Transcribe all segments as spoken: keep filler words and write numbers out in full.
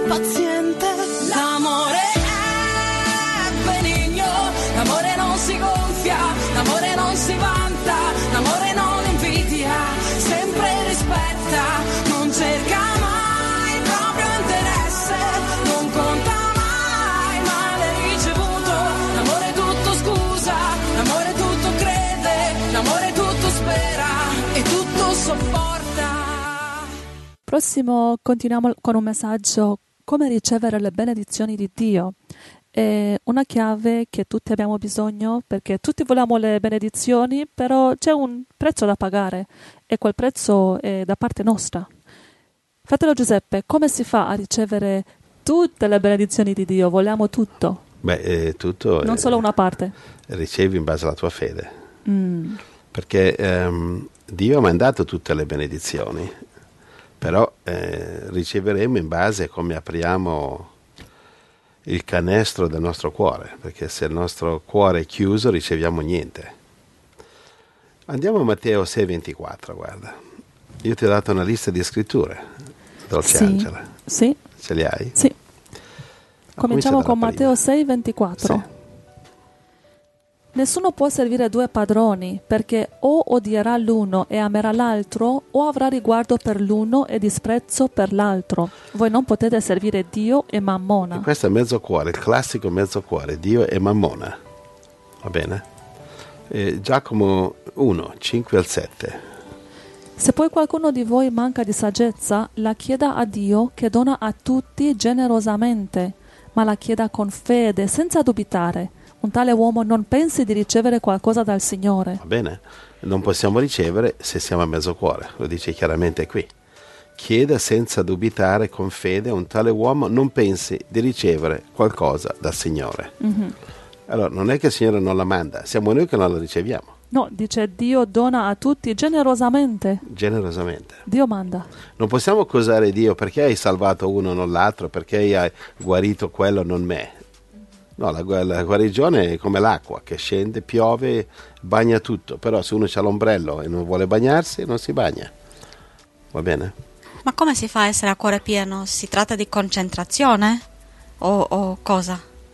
paziente. L'amore è benigno, l'amore non si gonfia, l'amore non si vanta, l'amore non invidia, sempre rispetta, non cerca mai il proprio interesse, non conta mai male ricevuto, l'amore tutto scusa, l'amore tutto crede, l'amore tutto spera e tutto sopporta. Prossimo continuiamo con un messaggio: come ricevere le benedizioni di Dio. È una chiave che tutti abbiamo bisogno, perché tutti vogliamo le benedizioni, però c'è un prezzo da pagare e quel prezzo è da parte nostra. Fratello Giuseppe, come si fa a ricevere tutte le benedizioni di Dio? Vogliamo tutto. Beh, eh, tutto. Non eh, solo una parte. Ricevi in base alla tua fede. Mm. Perché ehm, Dio ha mandato tutte le benedizioni, però eh, riceveremo in base a come apriamo il canestro del nostro cuore, perché se il nostro cuore è chiuso riceviamo niente. Andiamo a Matteo sei ventiquattro, guarda. Io ti ho dato una lista di scritture, dolce Sì. Angela. Sì. Ce li hai? Sì. Cominciamo con dalla Matteo prima. sei ventiquattro. Sì. Nessuno può servire due padroni, perché o odierà l'uno e amerà l'altro, o avrà riguardo per l'uno e disprezzo per l'altro. Voi non potete servire Dio e Mammona. E questo è mezzo cuore, il classico mezzo cuore, Dio e Mammona. Va bene? Eh, Giacomo uno, cinque al sette. Se poi qualcuno di voi manca di saggezza, la chieda a Dio, che dona a tutti generosamente, ma la chieda con fede, senza dubitare. Un tale uomo non pensi di ricevere qualcosa dal Signore. Va bene? Non possiamo ricevere se siamo a mezzo cuore, lo dice chiaramente qui. Chieda senza dubitare, con fede, un tale uomo non pensi di ricevere qualcosa dal Signore. Mm-hmm. Allora, non è che il Signore non la manda, siamo noi che non la riceviamo. No, dice Dio dona a tutti generosamente. Generosamente. Dio manda. Non possiamo accusare Dio perché hai salvato uno, non l'altro, perché hai guarito quello, non me. No, la, la guarigione è come l'acqua che scende, piove, bagna tutto, però se uno ha l'ombrello e non vuole bagnarsi, non si bagna. Va bene? Ma come si fa a essere a cuore pieno? Si tratta di concentrazione? O, o cosa?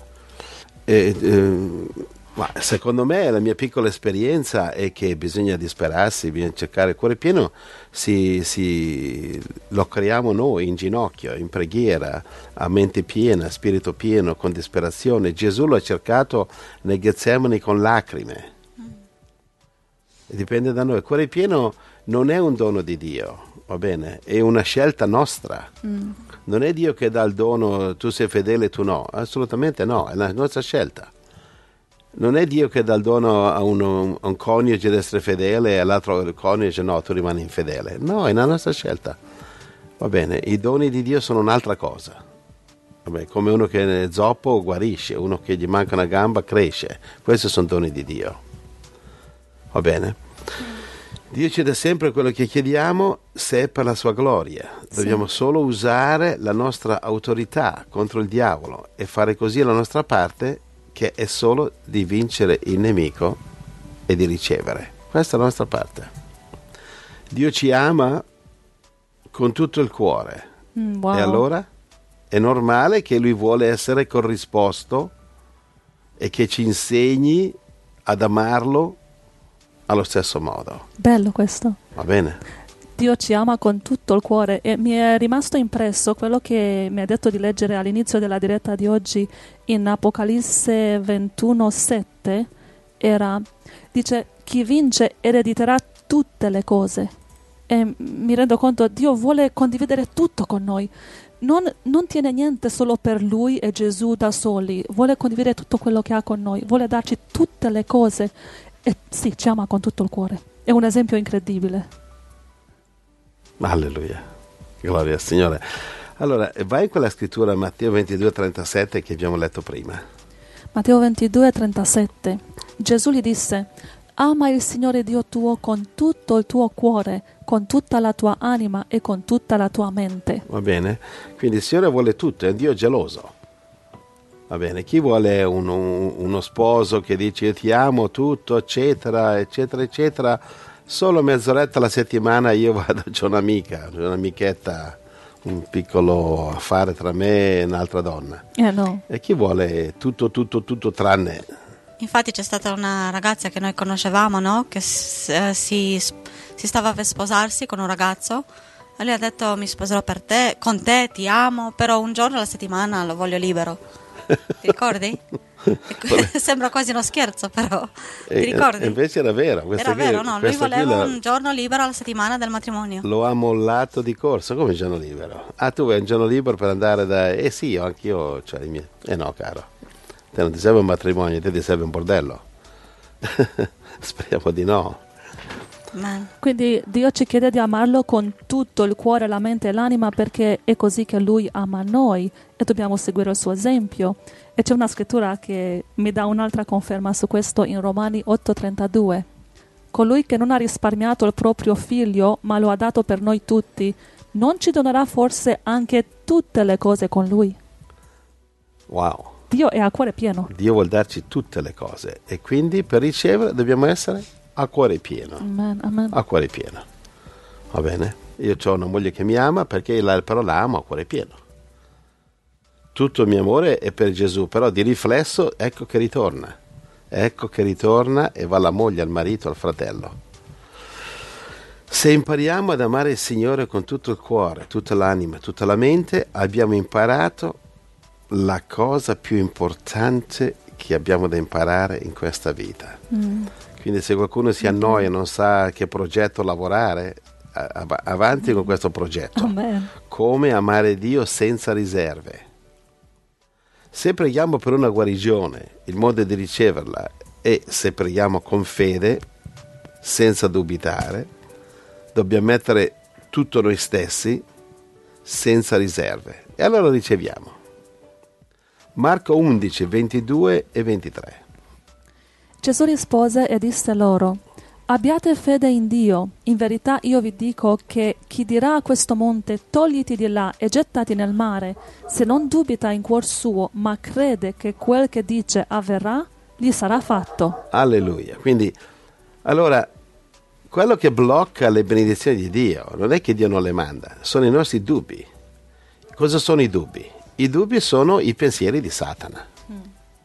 E, eh, ma secondo me la mia piccola esperienza è che bisogna disperarsi, bisogna cercare il cuore pieno, si, si, lo creiamo noi in ginocchio, in preghiera, a mente piena, spirito pieno, con disperazione. Gesù lo ha cercato nei Getsemani con lacrime. Mm. Dipende da noi. Il cuore pieno non è un dono di Dio, va bene? È una scelta nostra. Mm. Non è Dio che dà il dono, tu sei fedele, tu no. Assolutamente no, è la nostra scelta. Non è Dio che dà il dono a, uno, a un coniuge di essere fedele e all'altro coniuge no, tu rimani infedele. No, è la nostra scelta. Va bene, i doni di Dio sono un'altra cosa. Vabbè, come uno che è zoppo guarisce, uno che gli manca una gamba cresce. Questi sono doni di Dio. Va bene? Dio ci dà sempre quello che chiediamo se è per la sua gloria. Dobbiamo sì. solo usare la nostra autorità contro il diavolo e fare così la nostra parte, che è solo di vincere il nemico e di ricevere. Questa è la nostra parte. Dio ci ama con tutto il cuore. Mm, wow. E allora è normale che Lui vuole essere corrisposto e che ci insegni ad amarlo allo stesso modo. Bello questo. Va bene? Dio ci ama con tutto il cuore e mi è rimasto impresso quello che mi ha detto di leggere all'inizio della diretta di oggi in Apocalisse ventuno sette. Era, dice, chi vince erediterà tutte le cose. E mi rendo conto, Dio vuole condividere tutto con noi. Non, non tiene niente solo per Lui e Gesù da soli. Vuole condividere tutto quello che ha con noi. Vuole darci tutte le cose. E sì, ci ama con tutto il cuore. È un esempio incredibile. Alleluia, gloria al Signore. Allora, vai in quella scrittura Matteo ventidue trentasette che abbiamo letto prima. Matteo ventidue trentasette. Gesù gli disse: ama il Signore Dio tuo con tutto il tuo cuore, con tutta la tua anima e con tutta la tua mente. Va bene? Quindi il Signore vuole tutto, è un Dio geloso. Va bene? Chi vuole uno, uno sposo che dice io ti amo tutto, eccetera, eccetera, eccetera. Solo mezz'oretta alla settimana io vado, c'ho un'amica, un'amichetta, un piccolo affare tra me e un'altra donna. Eh no. E chi vuole tutto, tutto, tutto tranne... Infatti c'è stata una ragazza che noi conoscevamo, no? Che s- eh, si, si stava per sposarsi con un ragazzo e lui ha detto mi sposerò per te, con te, ti amo, però un giorno alla settimana lo voglio libero. Ti ricordi? Sembra quasi uno scherzo, però E, ti ricordi? e invece era vero. Era qui- vero, no? Lui questa qui voleva la- un giorno libero alla settimana del matrimonio. Lo ha mollato di corsa, come un giorno libero? Ah, tu hai un giorno libero per andare da... Eh sì, io, anch'io, cioè i miei... Eh no, caro, te non ti serve un matrimonio, te ti serve un bordello. Speriamo di no. Amen. Quindi Dio ci chiede di amarlo con tutto il cuore, la mente e l'anima, perché è così che Lui ama noi e dobbiamo seguire il suo esempio. E c'è una scrittura che mi dà un'altra conferma su questo in Romani otto trentadue. Colui che non ha risparmiato il proprio figlio, ma lo ha dato per noi tutti, non ci donerà forse anche tutte le cose con Lui? Wow. Dio è a cuore pieno. Dio vuol darci tutte le cose e quindi per ricevere dobbiamo essere a cuore pieno. Amen, amen. A cuore pieno. Va bene? Io ho una moglie che mi ama perché la, però la amo a cuore pieno. Tutto il mio amore è per Gesù, però di riflesso ecco che ritorna. Ecco che ritorna e va alla moglie, al marito, al fratello. Se impariamo ad amare il Signore con tutto il cuore, tutta l'anima, tutta la mente, abbiamo imparato la cosa più importante che abbiamo da imparare in questa vita. Mm. Quindi se qualcuno si annoia e non sa che progetto lavorare, av- avanti con questo progetto. Amen. Come amare Dio senza riserve. Se preghiamo per una guarigione, il modo di riceverla è se preghiamo con fede, senza dubitare, dobbiamo mettere tutto noi stessi, senza riserve. E allora riceviamo. Marco undici, ventidue e ventitré. Gesù rispose e disse loro: abbiate fede in Dio. In verità io vi dico che chi dirà a questo monte togliti di là e gettati nel mare, se non dubita in cuor suo, ma crede che quel che dice avverrà, gli sarà fatto. Alleluia. Quindi, allora, quello che blocca le benedizioni di Dio non è che Dio non le manda, sono i nostri dubbi. Cosa sono i dubbi? I dubbi sono i pensieri di Satana. Mm.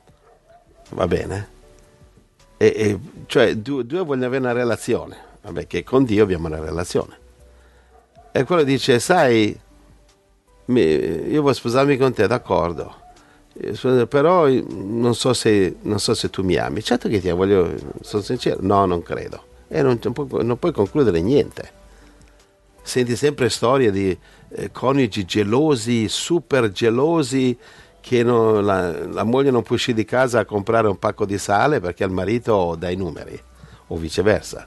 Va bene? E, e, cioè, due, due vogliono avere una relazione. Vabbè, che con Dio abbiamo una relazione. E quello dice, sai, mi, io voglio sposarmi con te, d'accordo. Però non so se, non so se tu mi ami. Certo che ti voglio, sono sincero. No, non credo. E non, non, puoi, non puoi concludere niente. Senti sempre storie di eh, coniugi gelosi, super gelosi, che non, la, la moglie non può uscire di casa a comprare un pacco di sale perché il marito dà i numeri, o viceversa.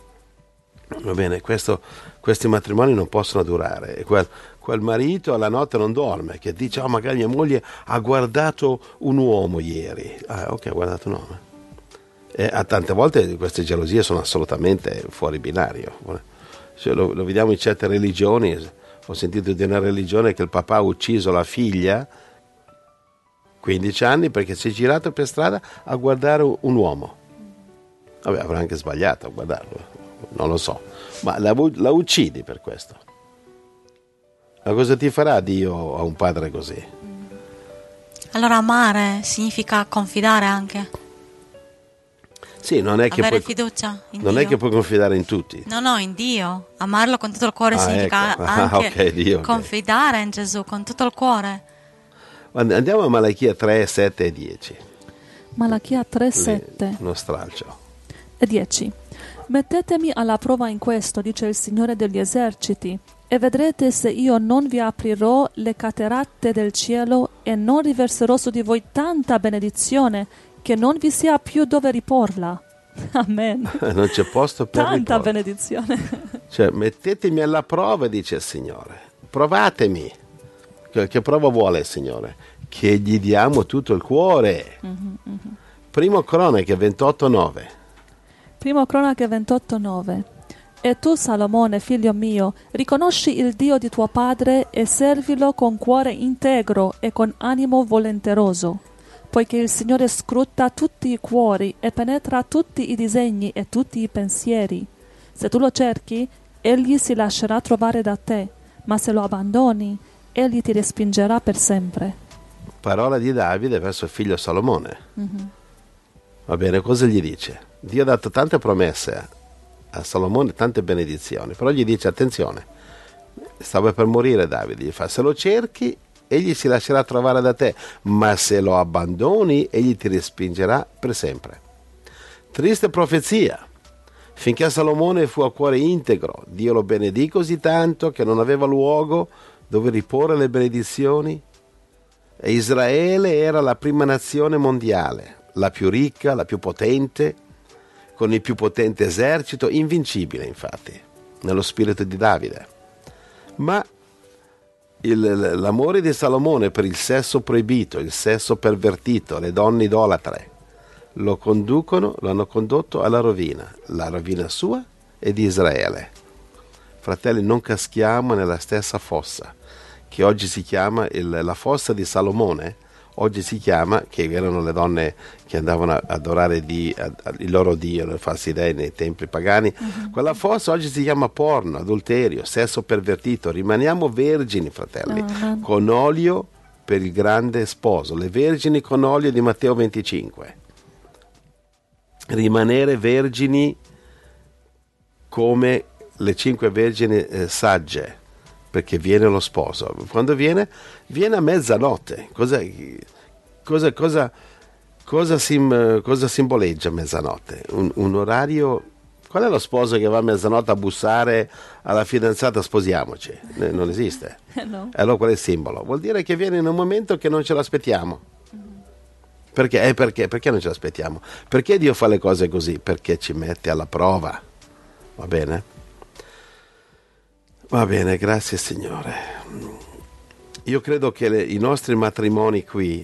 Va bene, questo, questi matrimoni non possono durare. E quel, quel marito alla notte non dorme, che dice, oh, magari mia moglie ha guardato un uomo ieri. Ah, ok, ha guardato un uomo. E a tante volte queste gelosie sono assolutamente fuori binario. Cioè, lo, lo vediamo in certe religioni. Ho sentito di una religione che il papà ha ucciso la figlia quindici anni perché si è girato per strada a guardare un uomo. Vabbè, avrà anche sbagliato a guardarlo, non lo so, ma la, la uccidi per questo. Ma cosa ti farà Dio a un padre così? Allora amare significa confidare anche. Sì, non è che avere puoi, fiducia in non Dio. è che puoi confidare in tutti. No, no, in Dio. Amarlo con tutto il cuore Ah, significa ecco. anche Ah, okay, Dio, okay. confidare in Gesù con tutto il cuore. Andiamo a Malachia tre, sette e dieci. Malachia tre, sette Uno stralcio. e dieci. Mettetemi alla prova in questo, dice il Signore degli eserciti, e vedrete se io non vi aprirò le cataratte del cielo e non riverserò su di voi tanta benedizione che non vi sia più dove riporla. Amen. Non c'è posto per Tanta riporre. benedizione. Cioè, mettetemi alla prova, dice il Signore. Provatemi. Che, che prova vuole il Signore? Che gli diamo tutto il cuore. Mm-hmm, mm-hmm. Primo Cronache ventotto nove. Primo Cronache ventotto nove. E tu, Salomone, figlio mio, riconosci il Dio di tuo padre e servilo con cuore integro e con animo volenteroso, poiché il Signore scruta tutti i cuori e penetra tutti i disegni e tutti i pensieri. Se tu lo cerchi, egli si lascerà trovare da te, ma se lo abbandoni, egli ti respingerà per sempre. Parola di Davide verso il figlio Salomone. Mm-hmm. Va bene, cosa gli dice? Dio ha dato tante promesse a Salomone, tante benedizioni, però gli dice attenzione, stava per morire Davide, gli fa se lo cerchi egli si lascerà trovare da te, ma se lo abbandoni egli ti respingerà per sempre. Triste profezia. Finché Salomone fu a cuore integro, Dio lo benedì così tanto che non aveva luogo dove riporre le benedizioni. E Israele era la prima nazione mondiale, la più ricca, la più potente, con il più potente esercito, invincibile infatti, nello spirito di Davide. Ma il, l'amore di Salomone per il sesso proibito, il sesso pervertito, le donne idolatre, lo conducono, lo hanno condotto alla rovina, la rovina sua e di Israele. Fratelli, non caschiamo nella stessa fossa, che oggi si chiama il, la fossa di Salomone, oggi si chiama, che erano le donne che andavano a adorare di, a, a, il loro dio, le falsi dei nei templi pagani, uh-huh. Quella fossa oggi si chiama porno, adulterio, sesso pervertito. Rimaniamo vergini, fratelli, uh-huh. Con olio per il grande sposo, le vergini con olio di Matteo venticinque. Rimanere vergini come le cinque vergini eh, sagge, perché viene lo sposo. Quando viene? Viene a mezzanotte. Cosa, cosa, cosa, cosa, sim, cosa simboleggia mezzanotte? Un, un orario... Qual è lo sposo che va a mezzanotte a bussare alla fidanzata sposiamoci? Non esiste. No. Allora qual è il simbolo? Vuol dire che viene in un momento che non ce l'aspettiamo. Perché? Eh, perché? Perché non ce l'aspettiamo? Perché Dio fa le cose così? Perché ci mette alla prova. Va bene? Va bene, grazie Signore. Io credo che le, i nostri matrimoni qui,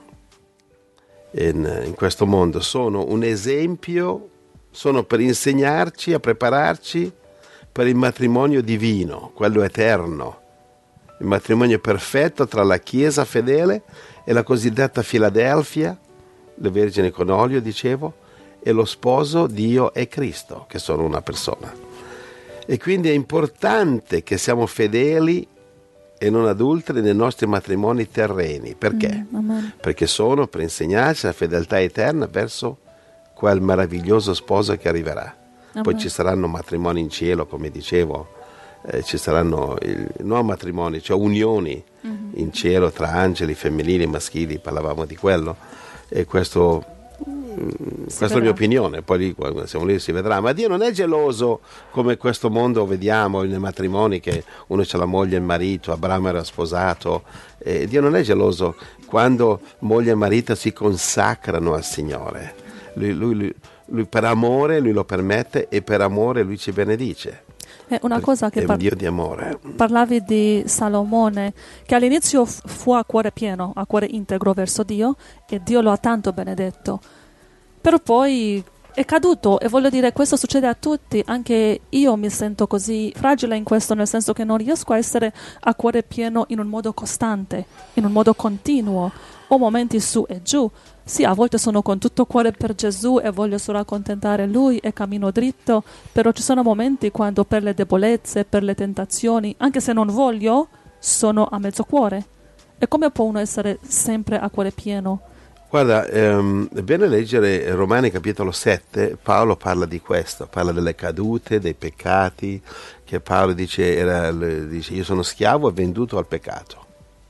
in, in questo mondo, sono un esempio, sono per insegnarci a prepararci per il matrimonio divino, quello eterno, il matrimonio perfetto tra la Chiesa fedele e la cosiddetta Filadelfia, le vergini con olio, dicevo, e lo sposo Dio e Cristo, che sono una persona. E quindi è importante che siamo fedeli e non adulteri nei nostri matrimoni terreni. Perché? Mm, Perché sono per insegnarci la fedeltà eterna verso quel meraviglioso sposo che arriverà. Amen. Poi ci saranno matrimoni in cielo, come dicevo, eh, ci saranno il, non matrimoni, cioè unioni mm-hmm. in cielo tra angeli femminili e maschili, parlavamo di quello, e questo, mh, questa vedrà. È la mia opinione, poi lì, quando siamo lì si vedrà, ma Dio non è geloso come questo mondo vediamo nei matrimoni, che uno c'ha la moglie e il marito, Abramo era sposato, e Dio non è geloso quando moglie e marito si consacrano al Signore, lui, lui, lui, lui per amore lui lo permette e per amore lui ci benedice. È una cosa che è un par- Dio di amore. Parlavi di Salomone, che all'inizio f- fu a cuore pieno, a cuore integro verso Dio, e Dio lo ha tanto benedetto. Però poi è caduto, e voglio dire, questo succede a tutti. Anche io mi sento così fragile in questo, nel senso che non riesco a essere a cuore pieno in un modo costante, in un modo continuo. Ho momenti su e giù. Sì, a volte sono con tutto cuore per Gesù e voglio solo accontentare Lui e cammino dritto, però ci sono momenti quando per le debolezze, per le tentazioni, anche se non voglio, sono a mezzo cuore. E come può uno essere sempre a cuore pieno? Guarda, ehm, è bene leggere Romani capitolo sette, Paolo parla di questo, parla delle cadute, dei peccati, che Paolo dice, era, dice io sono schiavo e venduto al peccato.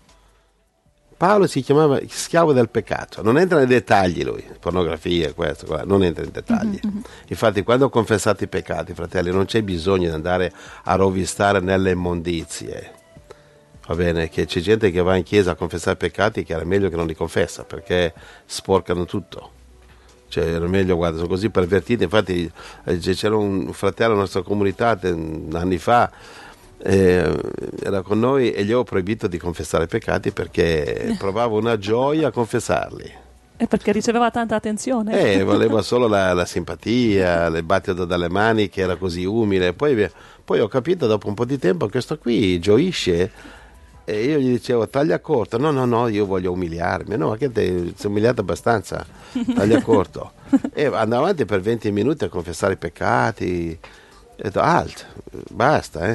Paolo si chiamava schiavo del peccato, non entra nei dettagli lui, pornografia, questo, quello, non entra in dettagli. Mm-hmm. Infatti quando ho confessato i peccati, fratelli, non c'è bisogno di andare a rovistare nelle immondizie. Va bene, che c'è gente che va in chiesa a confessare i peccati che era meglio che non li confessa, perché sporcano tutto. Cioè era meglio, guarda, sono così pervertiti. Infatti c'era un fratello nella nostra comunità anni fa, Eh, era con noi e gli ho proibito di confessare i peccati perché provavo una gioia a confessarli. E perché riceveva tanta attenzione. Eh, voleva solo la, la simpatia, il battito dalle mani che era così umile. Poi, poi ho capito dopo un po' di tempo che questo qui gioisce, e io gli dicevo taglia corto. No, no, no, io voglio umiliarmi. No, ma che te sei umiliato abbastanza, taglia corto. E andavo avanti per venti minuti a confessare i peccati. E ho detto alt, basta, eh.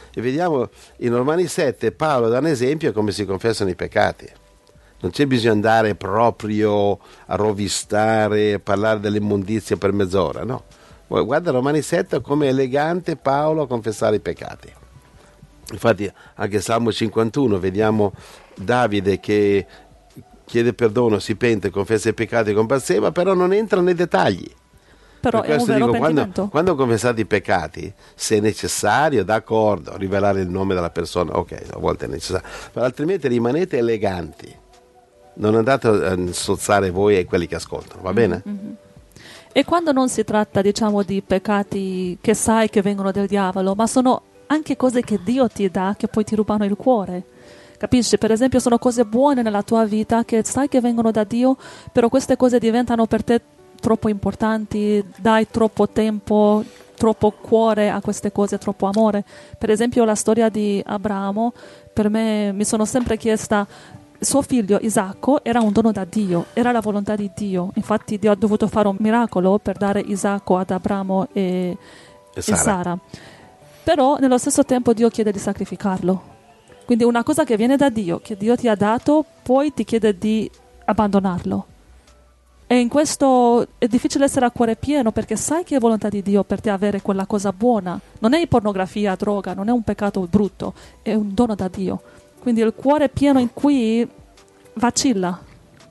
E vediamo in Romani sette Paolo dà un esempio come si confessano i peccati. Non c'è bisogno di andare proprio a rovistare, a parlare dell'immondizia per mezz'ora, no. Guarda Romani sette come è elegante Paolo a confessare i peccati. Infatti anche Salmo cinquantuno vediamo Davide che chiede perdono, si pente, confessa i peccati con Batseba, però non entra nei dettagli. Però per è un questo vero dico, quando, pentimento. quando confessate i peccati, se è necessario, d'accordo, rivelare il nome della persona, ok, a volte è necessario, ma altrimenti rimanete eleganti, non andate a insozzare voi e quelli che ascoltano, va bene? Mm-hmm. E quando non si tratta, diciamo, di peccati che sai che vengono del diavolo, ma sono anche cose che Dio ti dà, che poi ti rubano il cuore. Capisci? Per esempio sono cose buone nella tua vita che sai che vengono da Dio, però queste cose diventano per te troppo importanti, dai troppo tempo, troppo cuore a queste cose, troppo amore. Per esempio la storia di Abramo, per me mi sono sempre chiesta, suo figlio Isacco era un dono da Dio, era la volontà di Dio, infatti Dio ha dovuto fare un miracolo per dare Isacco ad Abramo e, E Sara. e Sara. Però nello stesso tempo Dio chiede di sacrificarlo. Quindi una cosa che viene da Dio, che Dio ti ha dato, poi ti chiede di abbandonarlo. E in questo è difficile essere a cuore pieno perché sai che è volontà di Dio per te avere quella cosa buona. Non è pornografia, droga, non è un peccato brutto, è un dono da Dio. Quindi il cuore pieno in cui vacilla.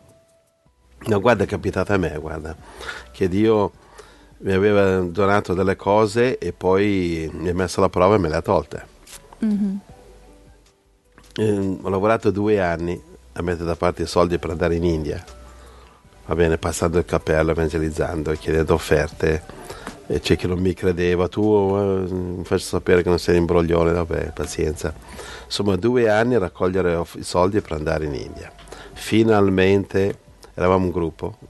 No, guarda, è capitato a me, guarda, che Dio mi aveva donato delle cose e poi mi ha messo alla prova e me le ha tolte. Mm-hmm. Eh, ho lavorato due anni a mettere da parte i soldi per andare in India, va bene, passando il cappello, evangelizzando, chiedendo offerte, e c'è chi non mi credeva, tu eh, mi faccio sapere che non sei imbroglione, vabbè, pazienza. Insomma, due anni a raccogliere off- i soldi per andare in India. Finalmente, eravamo un gruppo,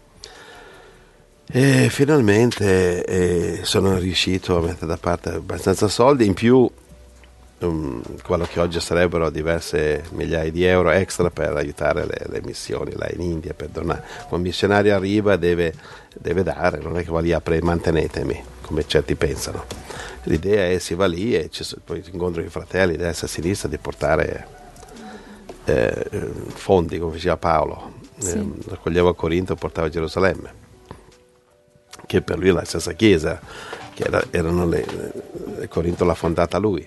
e finalmente eh, sono riuscito a mettere da parte abbastanza soldi, in più um, quello che oggi sarebbero diverse migliaia di euro extra per aiutare le, le missioni là in India, per donare. Quando un missionario arriva deve, deve dare, non è che va lì a pre mantenetemi, come certi pensano. L'idea è si va lì e ci, poi incontro i fratelli destra e sinistra di portare eh, fondi, come diceva Paolo, Sì. eh, raccoglieva a Corinto e portava a Gerusalemme, che per lui è la stessa chiesa, che era, erano le, le, Corinto l'ha fondata lui.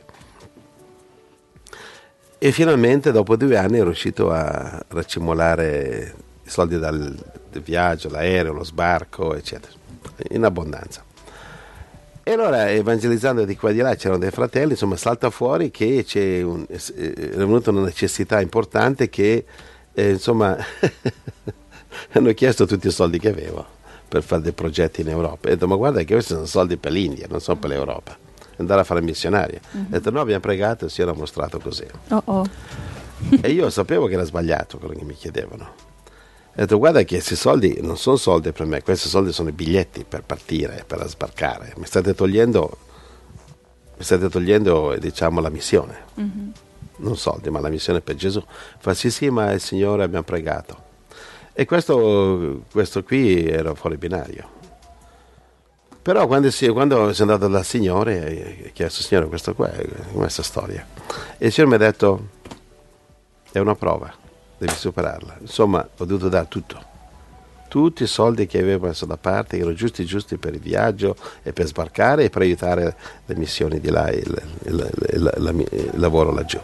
E finalmente dopo due anni è riuscito a raccimolare i soldi dal, del viaggio, l'aereo, lo sbarco, eccetera, in abbondanza. E allora, evangelizzando di qua e di là, c'erano dei fratelli, insomma, salta fuori che c'è un, è venuta una necessità importante che, eh, insomma, hanno chiesto tutti i soldi che avevo per fare dei progetti in Europa. E ho detto, ma guarda che questi sono soldi per l'India, non sono per l'Europa. Andare a fare missionario. Mm-hmm. Ho detto, no, abbiamo pregato e il Signore ha mostrato così. Oh oh. E io sapevo che era sbagliato quello che mi chiedevano. Ho detto, guarda che questi soldi non sono soldi per me, questi soldi sono i biglietti per partire, per sbarcare. Mi state togliendo, mi state togliendo, diciamo, la missione. Mm-hmm. Non soldi, ma la missione per Gesù. Fa sì, sì, ma il Signore abbiamo pregato. E questo, questo qui era fuori binario. Però quando, si, quando sono andato dal Signore, ho chiesto, Signore, questo qua è questa storia. E il Signore mi ha detto, è una prova, devi superarla. Insomma, ho dovuto dare tutto. Tutti i soldi che avevo messo da parte erano giusti giusti per il viaggio e per sbarcare e per aiutare le missioni di là, il, il, il, il, il lavoro laggiù.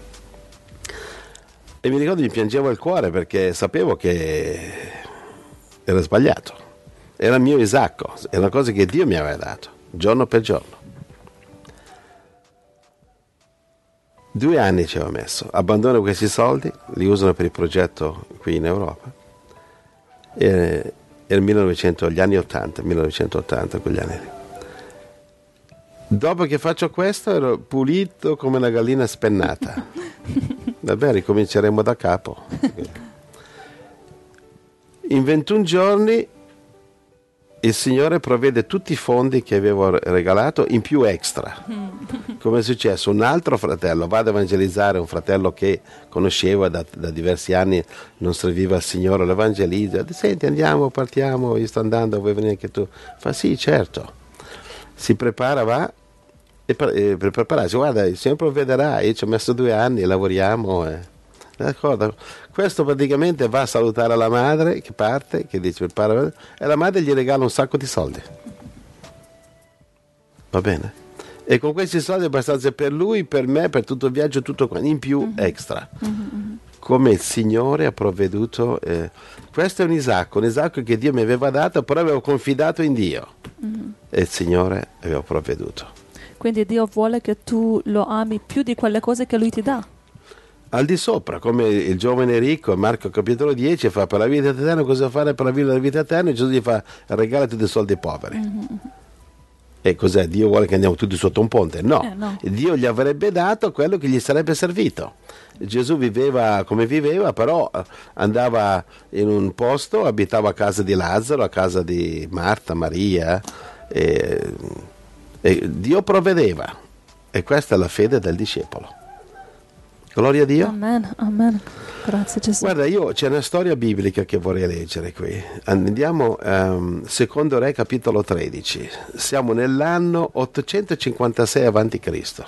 E mi ricordo mi piangevo il cuore perché sapevo che era sbagliato. Era il mio Isacco, è una cosa che Dio mi aveva dato, giorno per giorno. Due anni ci avevo messo, abbandono questi soldi, li usano per il progetto qui in Europa. E, nel millenovecento, gli anni ottanta, millenovecentottanta, quegli anni lì. Dopo che faccio questo ero pulito come una gallina spennata. Vabbè, ricominceremo da capo. In ventuno giorni il Signore provvede tutti i fondi che avevo regalato in più extra. Come è successo? Un altro fratello va ad evangelizzare, un fratello che conosceva da, da diversi anni, non serviva al Signore, lo evangelizza. Senti, andiamo, partiamo, io sto andando, vuoi venire anche tu? Fa sì, certo. Si prepara, va, e per, e per prepararsi, guarda, il Signore provvederà, io ci ho messo due anni, lavoriamo, e, d'accordo. Questo praticamente va a salutare la madre che parte, che dice prepara, e la madre gli regala un sacco di soldi, va bene? E con questi soldi è abbastanza per lui, per me, per tutto il viaggio, tutto qua, in più mm-hmm. extra. Mm-hmm. Come il Signore ha provveduto. Eh. Questo è un Isacco, un Isacco che Dio mi aveva dato, però avevo confidato in Dio. Mm-hmm. E il Signore aveva provveduto. Quindi Dio vuole che tu lo ami più di quelle cose che Lui ti dà. Al di sopra, come il giovane ricco, Marco capitolo dieci, fa per la vita eterna, cosa fare per la vita, la vita eterna? E Gesù gli fa, regala tutti i soldi ai poveri. Mm-hmm. E cos'è? Dio vuole che andiamo tutti sotto un ponte? No. Eh, no, Dio gli avrebbe dato quello che gli sarebbe servito. Gesù viveva come viveva, però andava in un posto, abitava a casa di Lazzaro, a casa di Marta, Maria, e, e Dio provvedeva. E questa è la fede del discepolo. Gloria a Dio. Amen, amen. Grazie Gesù. Guarda, io c'è una storia biblica che vorrei leggere qui. Andiamo um, secondo Re capitolo tredici. Siamo nell'anno ottocentocinquantasei avanti Cristo.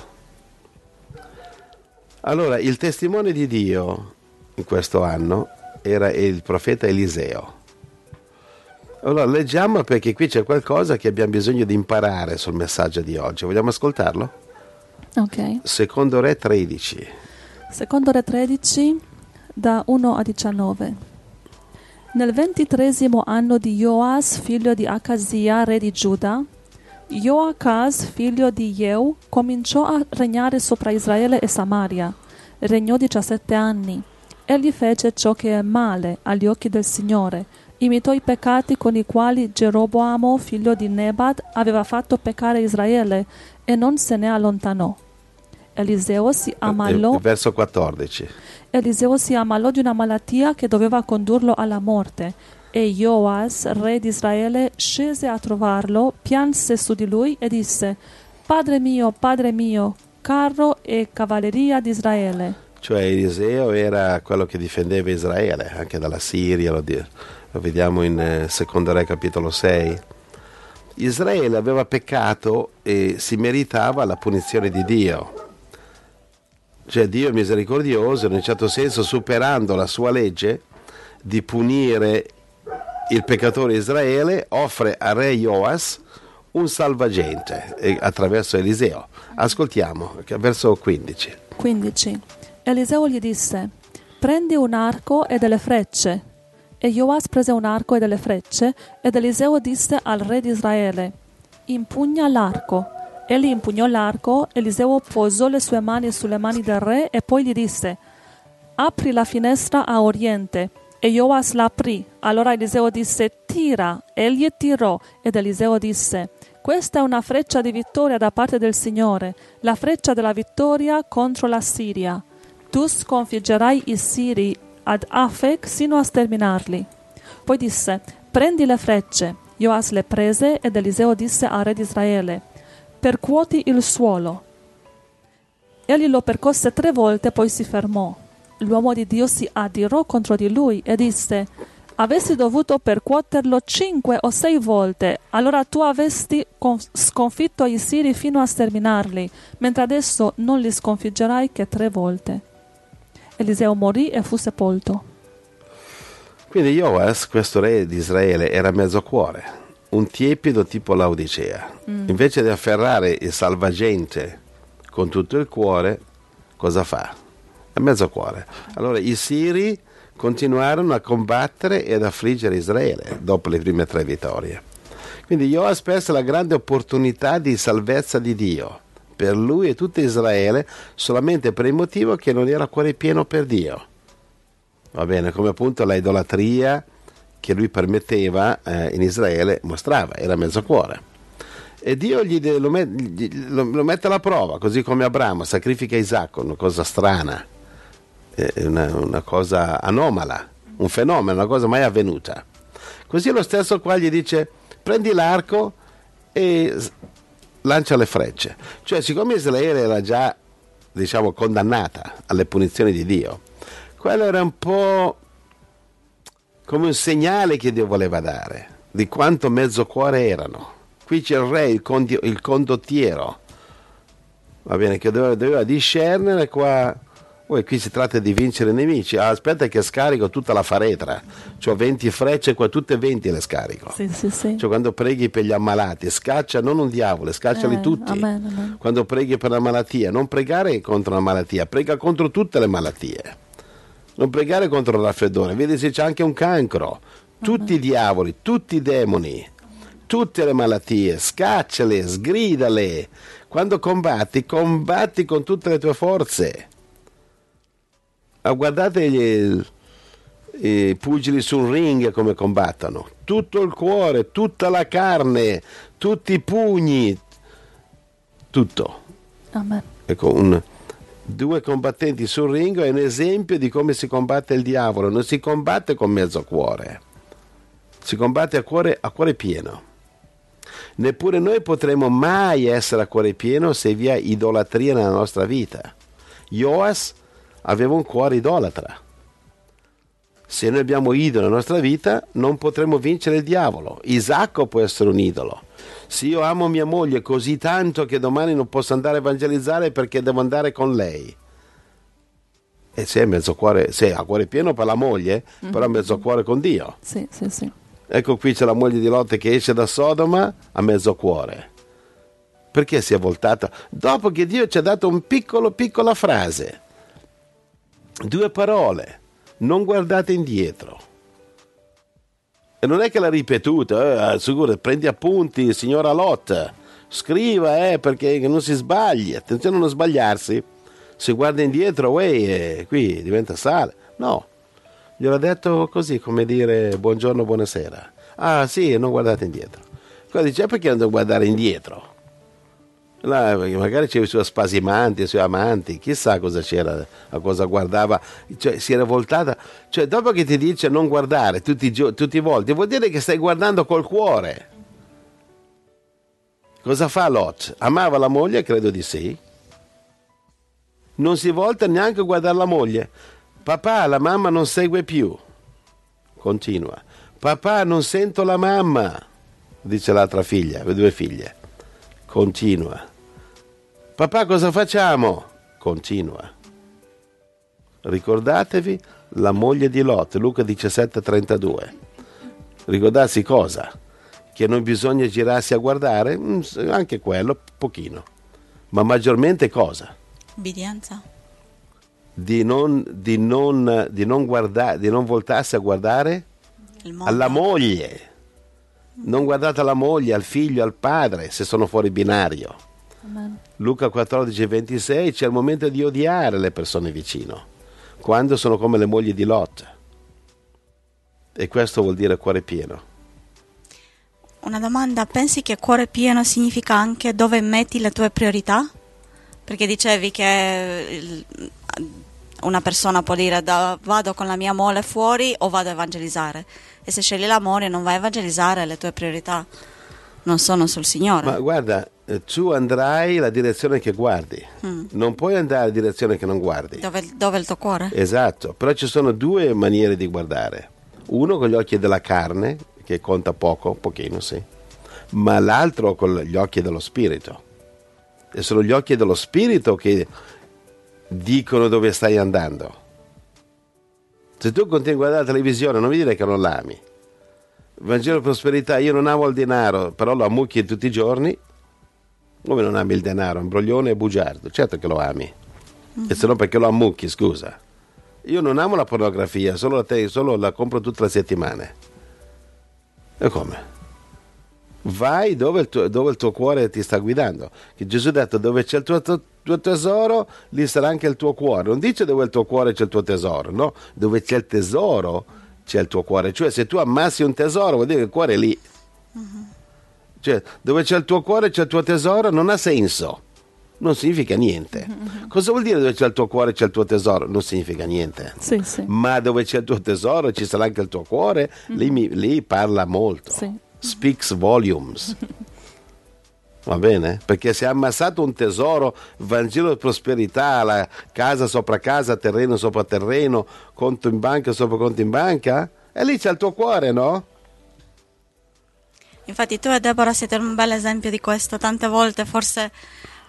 Allora, il testimone di Dio in questo anno era il profeta Eliseo. Allora, leggiamo perché qui c'è qualcosa che abbiamo bisogno di imparare sul messaggio di oggi. Vogliamo ascoltarlo? Ok. Secondo Re tredici. Secondo Re tredici, da uno a diciannove. Nel ventitresimo anno di Joas, figlio di Acazia, re di Giuda, Joacaz, figlio di Jeu, cominciò a regnare sopra Israele e Samaria. Regnò diciassette anni. Egli fece ciò che è male agli occhi del Signore. Imitò i peccati con i quali Geroboamo, figlio di Nebat, aveva fatto peccare Israele e non se ne allontanò. Eliseo si ammalò. Verso quattordici. Eliseo si ammalò di una malattia che doveva condurlo alla morte. E Joas, re di Israele, scese a trovarlo, pianse su di lui e disse: Padre mio, padre mio, carro e cavalleria di Israele. Cioè Eliseo era quello che difendeva Israele anche dalla Siria, lo, lo vediamo in eh, secondo Re capitolo sei. Israele aveva peccato e si meritava la punizione di Dio. Cioè Dio è misericordioso, in un certo senso, superando la sua legge di punire il peccatore Israele, offre a re Joas un salvagente attraverso Eliseo. Ascoltiamo, verso quindici. quindici. Eliseo gli disse: prendi un arco e delle frecce. E Joas prese un arco e delle frecce, ed Eliseo disse al re di Israele: impugna l'arco. Egli impugnò l'arco, Eliseo posò le sue mani sulle mani del re e poi gli disse: apri la finestra a oriente. E Joas la aprì. Allora Eliseo disse: tira. Egli tirò, ed Eliseo disse: questa è una freccia di vittoria da parte del Signore, la freccia della vittoria contro la Siria. Tu sconfiggerai i Siri ad Afec sino a sterminarli. Poi disse: prendi le frecce. Joas le prese, ed Eliseo disse al re di Israele: percuoti il suolo. Egli lo percosse tre volte, poi si fermò. L'uomo di Dio si adirò contro di lui e disse: avessi dovuto percuoterlo cinque o sei volte, allora tu avresti sconfitto i Siri fino a sterminarli, mentre adesso non li sconfiggerai che tre volte. Eliseo morì e fu sepolto. Quindi Joas, questo re di Israele, era mezzo cuore, un tiepido tipo Laodicea. Mm. Invece di afferrare il salvagente con tutto il cuore, cosa fa? È mezzo cuore. Allora i Siri continuarono a combattere ed affliggere Israele dopo le prime tre vittorie. Quindi Joas perse la grande opportunità di salvezza di Dio per lui e tutto Israele, solamente per il motivo che non era cuore pieno per Dio. Va bene, come appunto la idolatria che lui permetteva eh, in Israele mostrava, era mezzo cuore. E Dio gli, lo, met, gli lo, lo mette alla prova, così come Abramo sacrifica Isacco, una cosa strana, eh, una, una cosa anomala, un fenomeno, una cosa mai avvenuta. Così lo stesso qua gli dice: prendi l'arco e lancia le frecce. Cioè, siccome Israele era già, diciamo, condannata alle punizioni di Dio, quello era un po' come un segnale che Dio voleva dare di quanto mezzo cuore erano. Qui c'è il re, il, condi- il condottiero Va bene, che doveva, doveva discernere qua. Poi qui si tratta di vincere i nemici. Ah, aspetta che scarico tutta la faretra. C'ho venti frecce qua, tutte venti le scarico. Sì, sì, sì. Cioè quando preghi per gli ammalati, scaccia non un diavolo, scacciali Eh, tutti. amen, amen. Quando preghi per la malattia, non pregare contro la malattia, prega contro tutte le malattie. Non pregare contro il raffreddore. Vedi se c'è anche un cancro. Tutti i diavoli, tutti i demoni, tutte le malattie, scacciale, sgridale. Quando combatti, combatti con tutte le tue forze. Ah, guardate gli, i pugili sul ring come combattono. Tutto il cuore, tutta la carne, tutti i pugni, tutto. Amen. Ecco, un, due combattenti sul ring è un esempio di come si combatte il diavolo. Non si combatte con mezzo cuore, si combatte a cuore, a cuore pieno. Neppure noi potremo mai essere a cuore pieno se vi è idolatria nella nostra vita. Joas aveva un cuore idolatra. Se noi abbiamo idolo nella nostra vita, non potremo vincere il diavolo. Isacco può essere un idolo. Se io amo mia moglie così tanto che domani non posso andare a evangelizzare perché devo andare con lei, e se è mezzo cuore, se ha cuore pieno per la moglie, mm-hmm. però mezzo cuore con Dio. Sì, sì, sì. Ecco, qui c'è la moglie di Lot che esce da Sodoma a mezzo cuore. Perché si è voltata? Dopo che Dio ci ha dato un piccolo, piccola frase, due parole: non guardate indietro. E non è che l'ha ripetuta, eh, sicuro, prendi appunti, signora Lot, scriva, eh, perché non si sbagli, attenzione a non sbagliarsi. Se guarda indietro, uè, eh, qui diventa sale. No, gliel'ha detto così, come dire buongiorno, buonasera. Ah sì, non guardate indietro. Qua dice, perché non devo guardare indietro? Là, magari c'era i suoi spasimanti, i suoi amanti, chissà cosa c'era, a cosa guardava, cioè si era voltata. Cioè dopo che ti dice non guardare tutti i, gio- tutti i volti, vuol dire che stai guardando col cuore. Cosa fa Lot? Amava la moglie? Credo di sì. Non si volta neanche a guardare la moglie. Papà, la mamma non segue più. Continua. Papà, non sento la mamma, dice l'altra figlia, le due figlie. Continua. Papà, cosa facciamo? Continua. Ricordatevi la moglie di Lot, Luca diciassette trentadue. Ricordarsi cosa? Che non bisogna girarsi a guardare? Anche quello, pochino. Ma maggiormente cosa? Obbedienza. Di non, di non, di non guardare, di non voltarsi a guardare alla moglie. Non guardate alla moglie, al figlio, al padre, se sono fuori binario. Amen. Luca quattordici ventisei, c'è il momento di odiare le persone vicino, quando sono come le mogli di Lot. E questo vuol dire cuore pieno. Una domanda, pensi che cuore pieno significa anche dove metti le tue priorità? Perché dicevi che il, una persona può dire da, vado con la mia mole fuori o vado a evangelizzare, e se scegli l'amore non vai a evangelizzare, le tue priorità non sono sul Signore. Ma guarda, tu andrai la direzione che guardi, mm. non puoi andare la direzione che non guardi. Dove, dove è il tuo cuore? Esatto, però ci sono due maniere di guardare. Uno con gli occhi della carne, che conta poco, pochino sì, ma l'altro con gli occhi dello spirito. E sono gli occhi dello spirito che dicono dove stai andando. Se tu continui a guardare la televisione, non mi dire che non l'ami. Vangelo prosperità, io non amo il denaro, però lo ammucchi tutti i giorni. Come non ami il denaro? Imbroglione e bugiardo. Certo che lo ami. Mm-hmm. E se no perché lo ammucchi, scusa. Io non amo la pornografia, solo la, te, solo la compro tutte le settimane. E come? Vai dove il, tuo, dove il tuo cuore ti sta guidando. Che Gesù ha detto, dove c'è il tuo, tuo, tuo tesoro, lì sarà anche il tuo cuore. Non dice dove è il tuo cuore c'è il tuo tesoro, no? Dove c'è il tesoro c'è il tuo cuore. Cioè se tu ammassi un tesoro vuol dire che il cuore è lì. Uh-huh. Cioè dove c'è il tuo cuore c'è il tuo tesoro, non ha senso. Non significa niente. Uh-huh. Cosa vuol dire dove c'è il tuo cuore c'è il tuo tesoro? Non significa niente. Sì, sì. Ma dove c'è il tuo tesoro ci sarà anche il tuo cuore, uh-huh. lì, mi, lì parla molto. Sì. Speaks volumes. Va bene? Perché se hai ammassato un tesoro, Vangelo di prosperità, la casa sopra casa, terreno sopra terreno, conto in banca sopra conto in banca, e lì c'è il tuo cuore, no? Infatti tu e Deborah siete un bel esempio di questo. Tante volte forse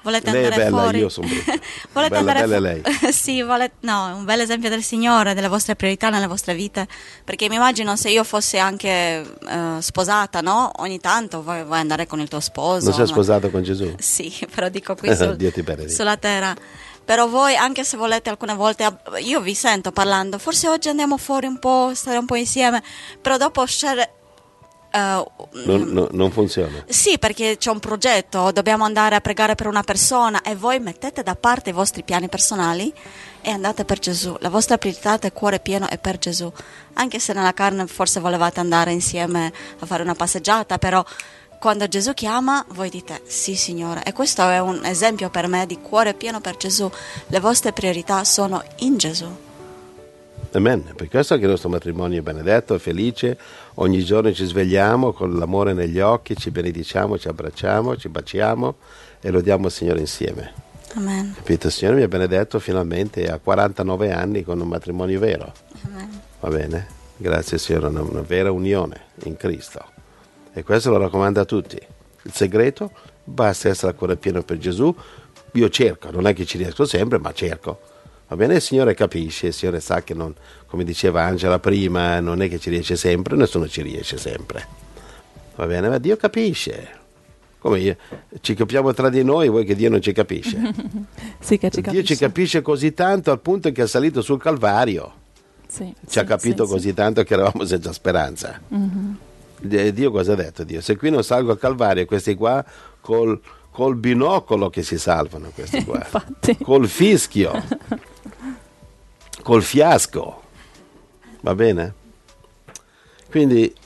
volete lei andare è bella, fuori, io sono brutta. volete Bella, andare bella fu- lei. sì, volete, no, è un bel esempio del Signore, delle vostre priorità nelle vostre vite, perché mi immagino se io fossi anche eh, sposata, no? Ogni tanto vuoi, vuoi andare con il tuo sposo. Non sei ma- sposato con Gesù? Sì, però dico qui sul- Dio ti benedica. sulla terra. Però voi, anche se volete alcune volte, io vi sento parlando, forse oggi andiamo fuori un po', stare un po' insieme, però dopo uscire... eh, Non, non- non funziona. sì, perché c'è un progetto, dobbiamo andare a pregare per una persona e voi mettete da parte i vostri piani personali e andate per Gesù. La vostra priorità del cuore pieno è per Gesù. Anche se nella carne forse volevate andare insieme a fare una passeggiata, però quando Gesù chiama voi dite sì Signore. E questo è un esempio per me di cuore pieno per Gesù. Le vostre priorità sono in Gesù. Amen. Per questo che il nostro matrimonio è benedetto, è felice, ogni giorno ci svegliamo con l'amore negli occhi, ci benediciamo, ci abbracciamo, ci baciamo e lodiamo il Signore insieme. Amen. Capito? Il Signore mi ha benedetto finalmente a quarantanove anni con un matrimonio vero. Amen. Va bene? Grazie Signore, una, una vera unione in Cristo. E questo lo raccomando a tutti. Il segreto basta essere a cuore pieno per Gesù. Io cerco, non è che ci riesco sempre, ma cerco. Va bene? Il Signore capisce, il Signore sa che non, come diceva Angela prima, non è che ci riesce sempre, nessuno ci riesce sempre. Va bene? Ma Dio capisce. Come io, ci capiamo tra di noi, vuoi che Dio non ci capisce? Sì, che ci Dio capisce. ci capisce così tanto al punto che è salito sul Calvario. Sì, Ci sì, ha capito sì, così sì. tanto che eravamo senza speranza. Mhm. Eh, Dio cosa ha detto? Dio, se qui non salgo al Calvario, questi qua col, col binocolo che si salvano, questi qua, Infatti. col fischio, col fiasco, va bene? Quindi,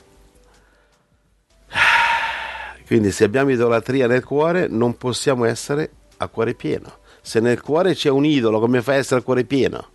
quindi se abbiamo idolatria nel cuore non possiamo essere a cuore pieno. Se nel cuore c'è un idolo, come fai a essere a cuore pieno?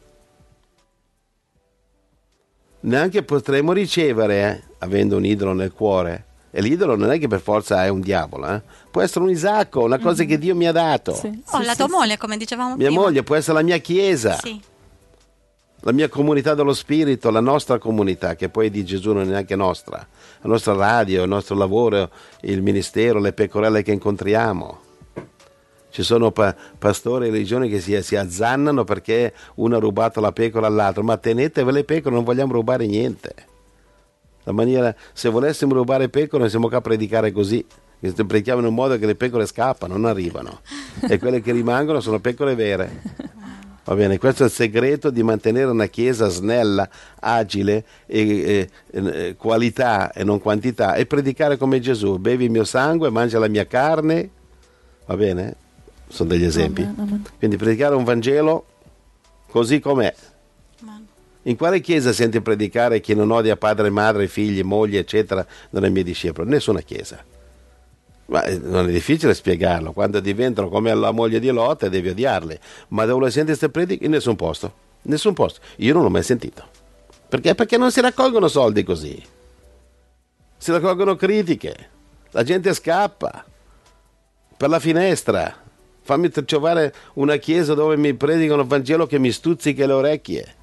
Neanche potremo ricevere, eh, avendo un idolo nel cuore. E l'idolo non è che per forza è un diavolo, eh? Può essere un Isacco, una cosa che Dio mi ha dato. Sì, Oh, sì, la sì, tua sì. moglie, come dicevamo Mia prima. moglie può essere la mia chiesa, Sì. la mia comunità dello spirito, la nostra comunità, che poi di Gesù non è neanche nostra. La nostra radio, il nostro lavoro, il ministero, le pecorelle che incontriamo. Ci sono pa- pastori e religioni che si, si azzannano perché uno ha rubato la pecora all'altro, ma teneteve le pecore, non vogliamo rubare niente. La maniera, se volessimo rubare pecore siamo qua a predicare così, predichiamo in un modo che le pecore scappano, non arrivano, e quelle che rimangono sono pecore vere. Va bene, questo è il segreto di mantenere una chiesa snella, agile, e, e, e qualità e non quantità, e predicare come Gesù: bevi il mio sangue, mangia la mia carne. Va bene? Sono degli esempi. Amen, amen. Quindi predicare un Vangelo così com'è. In quale chiesa senti predicare chi non odia padre, madre, figli, moglie, eccetera, non è mio discepolo? Nessuna chiesa. Ma non è difficile spiegarlo. Quando diventano come la moglie di Lot devi odiarli. Ma dove lo senti queste prediche? In nessun posto. Nessun posto. Io non l'ho mai sentito. Perché? Perché non si raccolgono soldi così. Si raccolgono critiche. La gente scappa per la finestra. Fammi trovare una chiesa dove mi predicano il Vangelo che mi stuzzica le orecchie.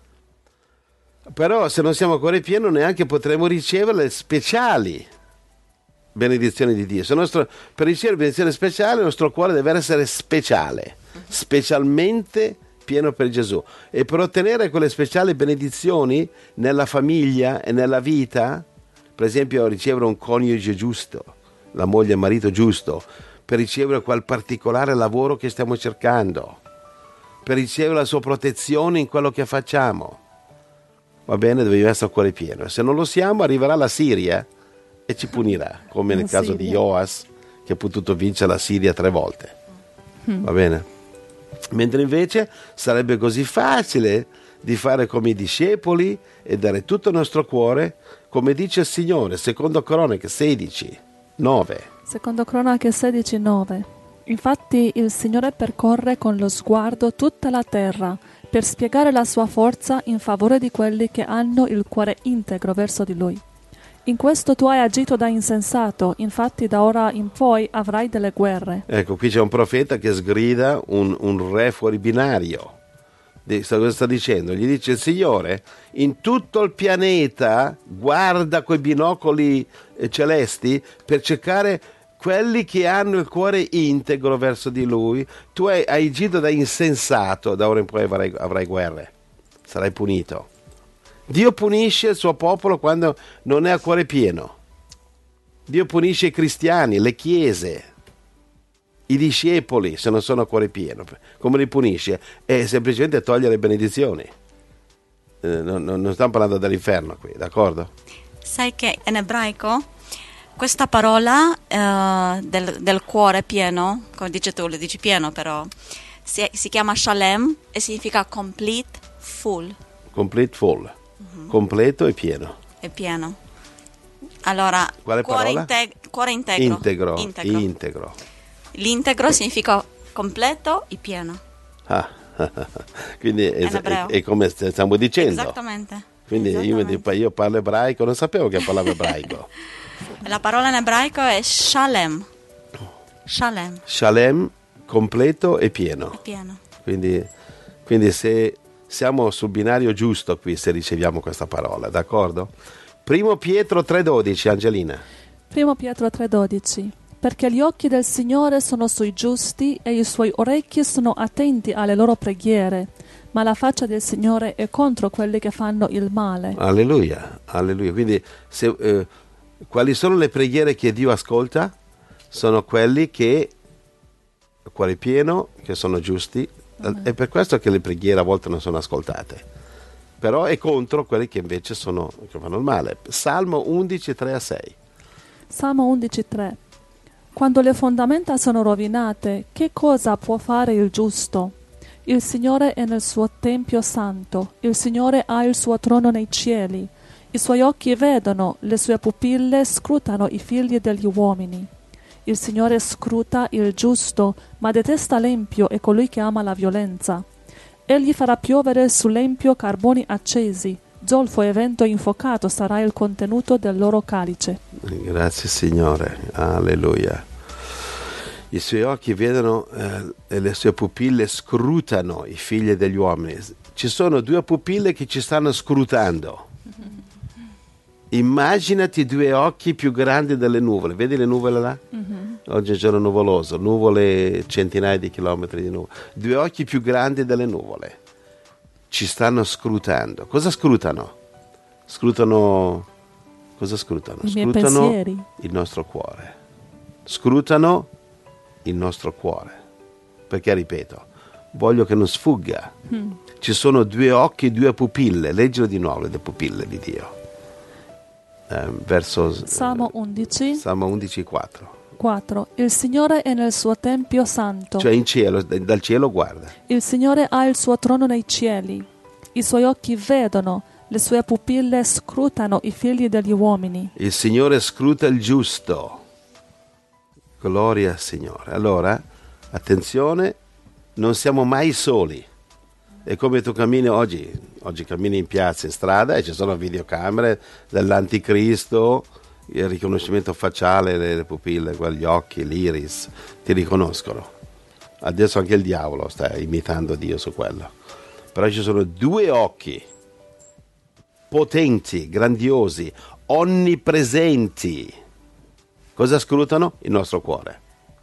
Però se non siamo a cuore pieno neanche potremo ricevere le speciali benedizioni di Dio. Se nostro, per ricevere benedizioni speciali il nostro cuore deve essere speciale, specialmente pieno per Gesù. E per ottenere quelle speciali benedizioni nella famiglia e nella vita, per esempio ricevere un coniuge giusto, la moglie e il marito giusto, per ricevere quel particolare lavoro che stiamo cercando, per ricevere la sua protezione in quello che facciamo. Va bene, dobbiamo essere a cuore pieno. Se non lo siamo, arriverà la Siria e ci punirà, come nel La caso Siria. di Joas, che ha potuto vincere la Siria tre volte. Va bene? Mentre invece sarebbe così facile di fare come i discepoli e dare tutto il nostro cuore, come dice il Signore, secondo Croniche sedici, nove. Secondo Cronache sedici nove. Infatti il Signore percorre con lo sguardo tutta la terra per spiegare la sua forza in favore di quelli che hanno il cuore integro verso di Lui. In questo tu hai agito da insensato, infatti da ora in poi avrai delle guerre. Ecco, qui c'è un profeta che sgrida un, un re fuori binario. Di- sa- Cosa sta dicendo? Gli dice il Signore, in tutto il pianeta guarda coi binocoli eh, celesti per cercare quelli che hanno il cuore integro verso di lui. Tu hai, hai agito da insensato, da ora in poi avrai, avrai guerre, sarai punito. Dio punisce il suo popolo quando non è a cuore pieno. Dio punisce i cristiani, le chiese, i discepoli se non sono a cuore pieno. Come li punisce? È semplicemente togliere le benedizioni. Eh, non, non stiamo parlando dell'inferno qui, d'accordo? Sai che in ebraico questa parola eh, del, del cuore pieno, come dici tu, lo dici pieno però, si, si chiama shalem e significa complete full. Complete full, uh-huh. Completo e pieno. È pieno. Allora, quale cuore, parola? Integ- cuore integro. Integro. Integro. Integro. L'integro significa completo e pieno. Ah, quindi è, in ebreo. È, è come stiamo dicendo. Esattamente. Quindi Esattamente. Io, io parlo ebraico, non sapevo che parlavo ebraico. La parola in ebraico è shalem. Shalem. Shalem, completo e pieno. È pieno. Quindi, quindi se siamo sul binario giusto qui se riceviamo questa parola, d'accordo? Primo Pietro tre dodici, Angelina. Primo Pietro tre dodici. Perché gli occhi del Signore sono sui giusti e i suoi orecchi sono attenti alle loro preghiere, ma la faccia del Signore è contro quelli che fanno il male. Alleluia, alleluia. Quindi se, eh, quali sono le preghiere che Dio ascolta? Sono quelli che il cuore pieno, che sono giusti. Amen. È per questo che le preghiere a volte non sono ascoltate. Però è contro quelli che invece sono, che fanno il male. Salmo undici, tre a sei. Salmo undici, tre. Quando le fondamenta sono rovinate, che cosa può fare il giusto? Il Signore è nel suo tempio santo, il Signore ha il suo trono nei cieli, i suoi occhi vedono, le sue pupille scrutano i figli degli uomini. Il Signore scruta il giusto, ma detesta l'empio e colui che ama la violenza. Egli farà piovere sull'empio carboni accesi, zolfo e vento infuocato sarà il contenuto del loro calice. Grazie Signore, alleluia. I suoi occhi vedono eh, e le sue pupille scrutano i figli degli uomini. Ci sono due pupille che ci stanno scrutando. Immaginati due occhi più grandi delle nuvole. Vedi le nuvole là? Mm-hmm. Oggi è giorno nuvoloso, nuvole, centinaia di chilometri di nuvole. Due occhi più grandi delle nuvole. Ci stanno scrutando. Cosa scrutano? Scrutano... Cosa scrutano? I Scrutano miei pensieri. Il nostro cuore. Scrutano il nostro cuore. Perché, ripeto, voglio che non sfugga. Mm. Ci sono due occhi, due pupille. Leggilo di nuovo, le pupille di Dio. Eh, verso Salmo undici. Salmo undici, quattro. quattro. Il Signore è nel suo tempio santo. Cioè in cielo, dal cielo guarda. Il Signore ha il suo trono nei cieli. I suoi occhi vedono, le sue pupille scrutano i figli degli uomini. Il Signore scruta il giusto. Gloria al Signore. Allora, attenzione, non siamo mai soli. È come tu cammini oggi, oggi cammini in piazza, in strada e ci sono videocamere dell'anticristo, il riconoscimento facciale, le, le pupille, gli occhi, l'iris, ti riconoscono. Adesso anche il diavolo sta imitando Dio su quello. Però ci sono due occhi potenti, grandiosi, onnipresenti. Cosa scrutano? Il nostro cuore.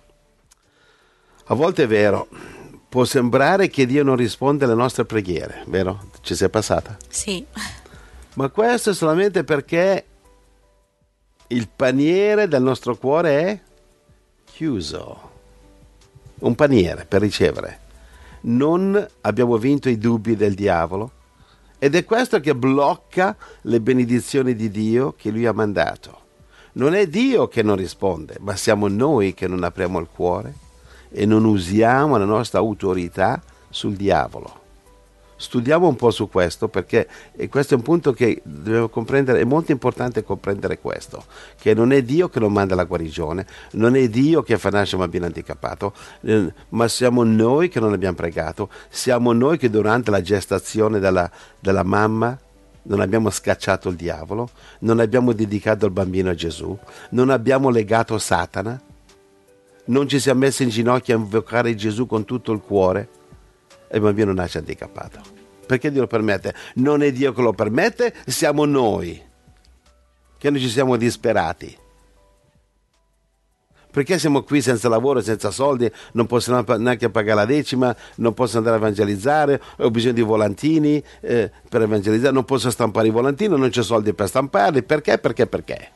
A volte è vero, può sembrare che Dio non risponde alle nostre preghiere, vero? Ci sei passata? Sì. Ma questo è solamente perché il paniere del nostro cuore è chiuso. Un paniere per ricevere. Non abbiamo vinto i dubbi del diavolo ed è questo che blocca le benedizioni di Dio che Lui ha mandato. Non è Dio che non risponde, ma siamo noi che non apriamo il cuore e non usiamo la nostra autorità sul diavolo. Studiamo un po' su questo perché e questo è un punto che dobbiamo comprendere, è molto importante comprendere questo, che non è Dio che non manda la guarigione, non è Dio che fa nascere un bambino handicappato, eh, ma siamo noi che non abbiamo pregato, siamo noi che durante la gestazione della, della mamma non abbiamo scacciato il diavolo, non abbiamo dedicato il bambino a Gesù, non abbiamo legato Satana, non ci siamo messi in ginocchio a invocare Gesù con tutto il cuore e il bambino nasce handicappato. Perché Dio lo permette? Non è Dio che lo permette, siamo noi che non ci siamo disperati. Perché siamo qui senza lavoro, senza soldi, non possiamo neanche pagare la decima, non posso andare a evangelizzare, ho bisogno di volantini eh, per evangelizzare, non posso stampare i volantini, non c'è soldi per stamparli, perché, perché, perché?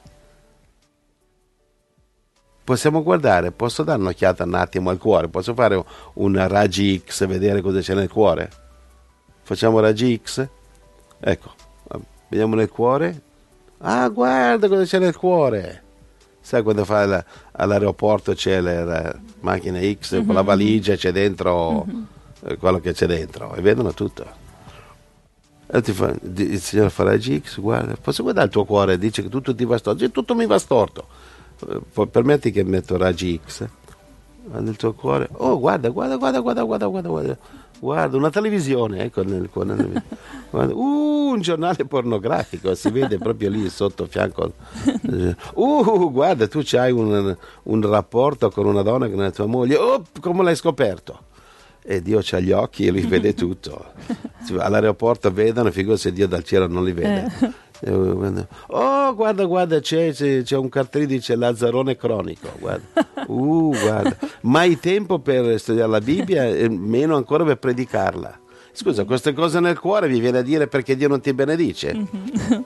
Possiamo guardare, posso dare un'occhiata un attimo al cuore, posso fare un raggi X e vedere cosa c'è nel cuore? Facciamo raggi X? Ecco, vediamo nel cuore. Ah, guarda cosa c'è nel cuore. Sai quando fai la, all'aeroporto c'è la, la macchina X mm-hmm. con la valigia, c'è dentro mm-hmm. eh, quello che c'è dentro e vedono tutto. E ti fa, il signore fa raggi X, guarda, posso guardare il tuo cuore? Dice che tutto ti va storto. Dice, tutto mi va storto. Eh, permetti che metto raggi X nel tuo cuore. Oh, guarda, guarda, guarda, guarda, guarda, guarda, guarda. Guarda, una televisione, ecco, nel, nel, guarda, uh, un giornale pornografico, si vede proprio lì sotto fianco. Uh, guarda, tu c'hai un, un rapporto con una donna che non è tua moglie. Oh, come l'hai scoperto? E Dio c'ha gli occhi e lui vede tutto. All'aeroporto vedono, figurati se Dio dal cielo non li vede. Oh, guarda, guarda, c'è, c'è, c'è un cartellino dice Lazzarone cronico, guarda. Uh, guarda. Mai tempo per studiare la Bibbia e meno ancora per predicarla. Scusa, queste cose nel cuore vi viene a dire perché Dio non ti benedice? Mm-hmm.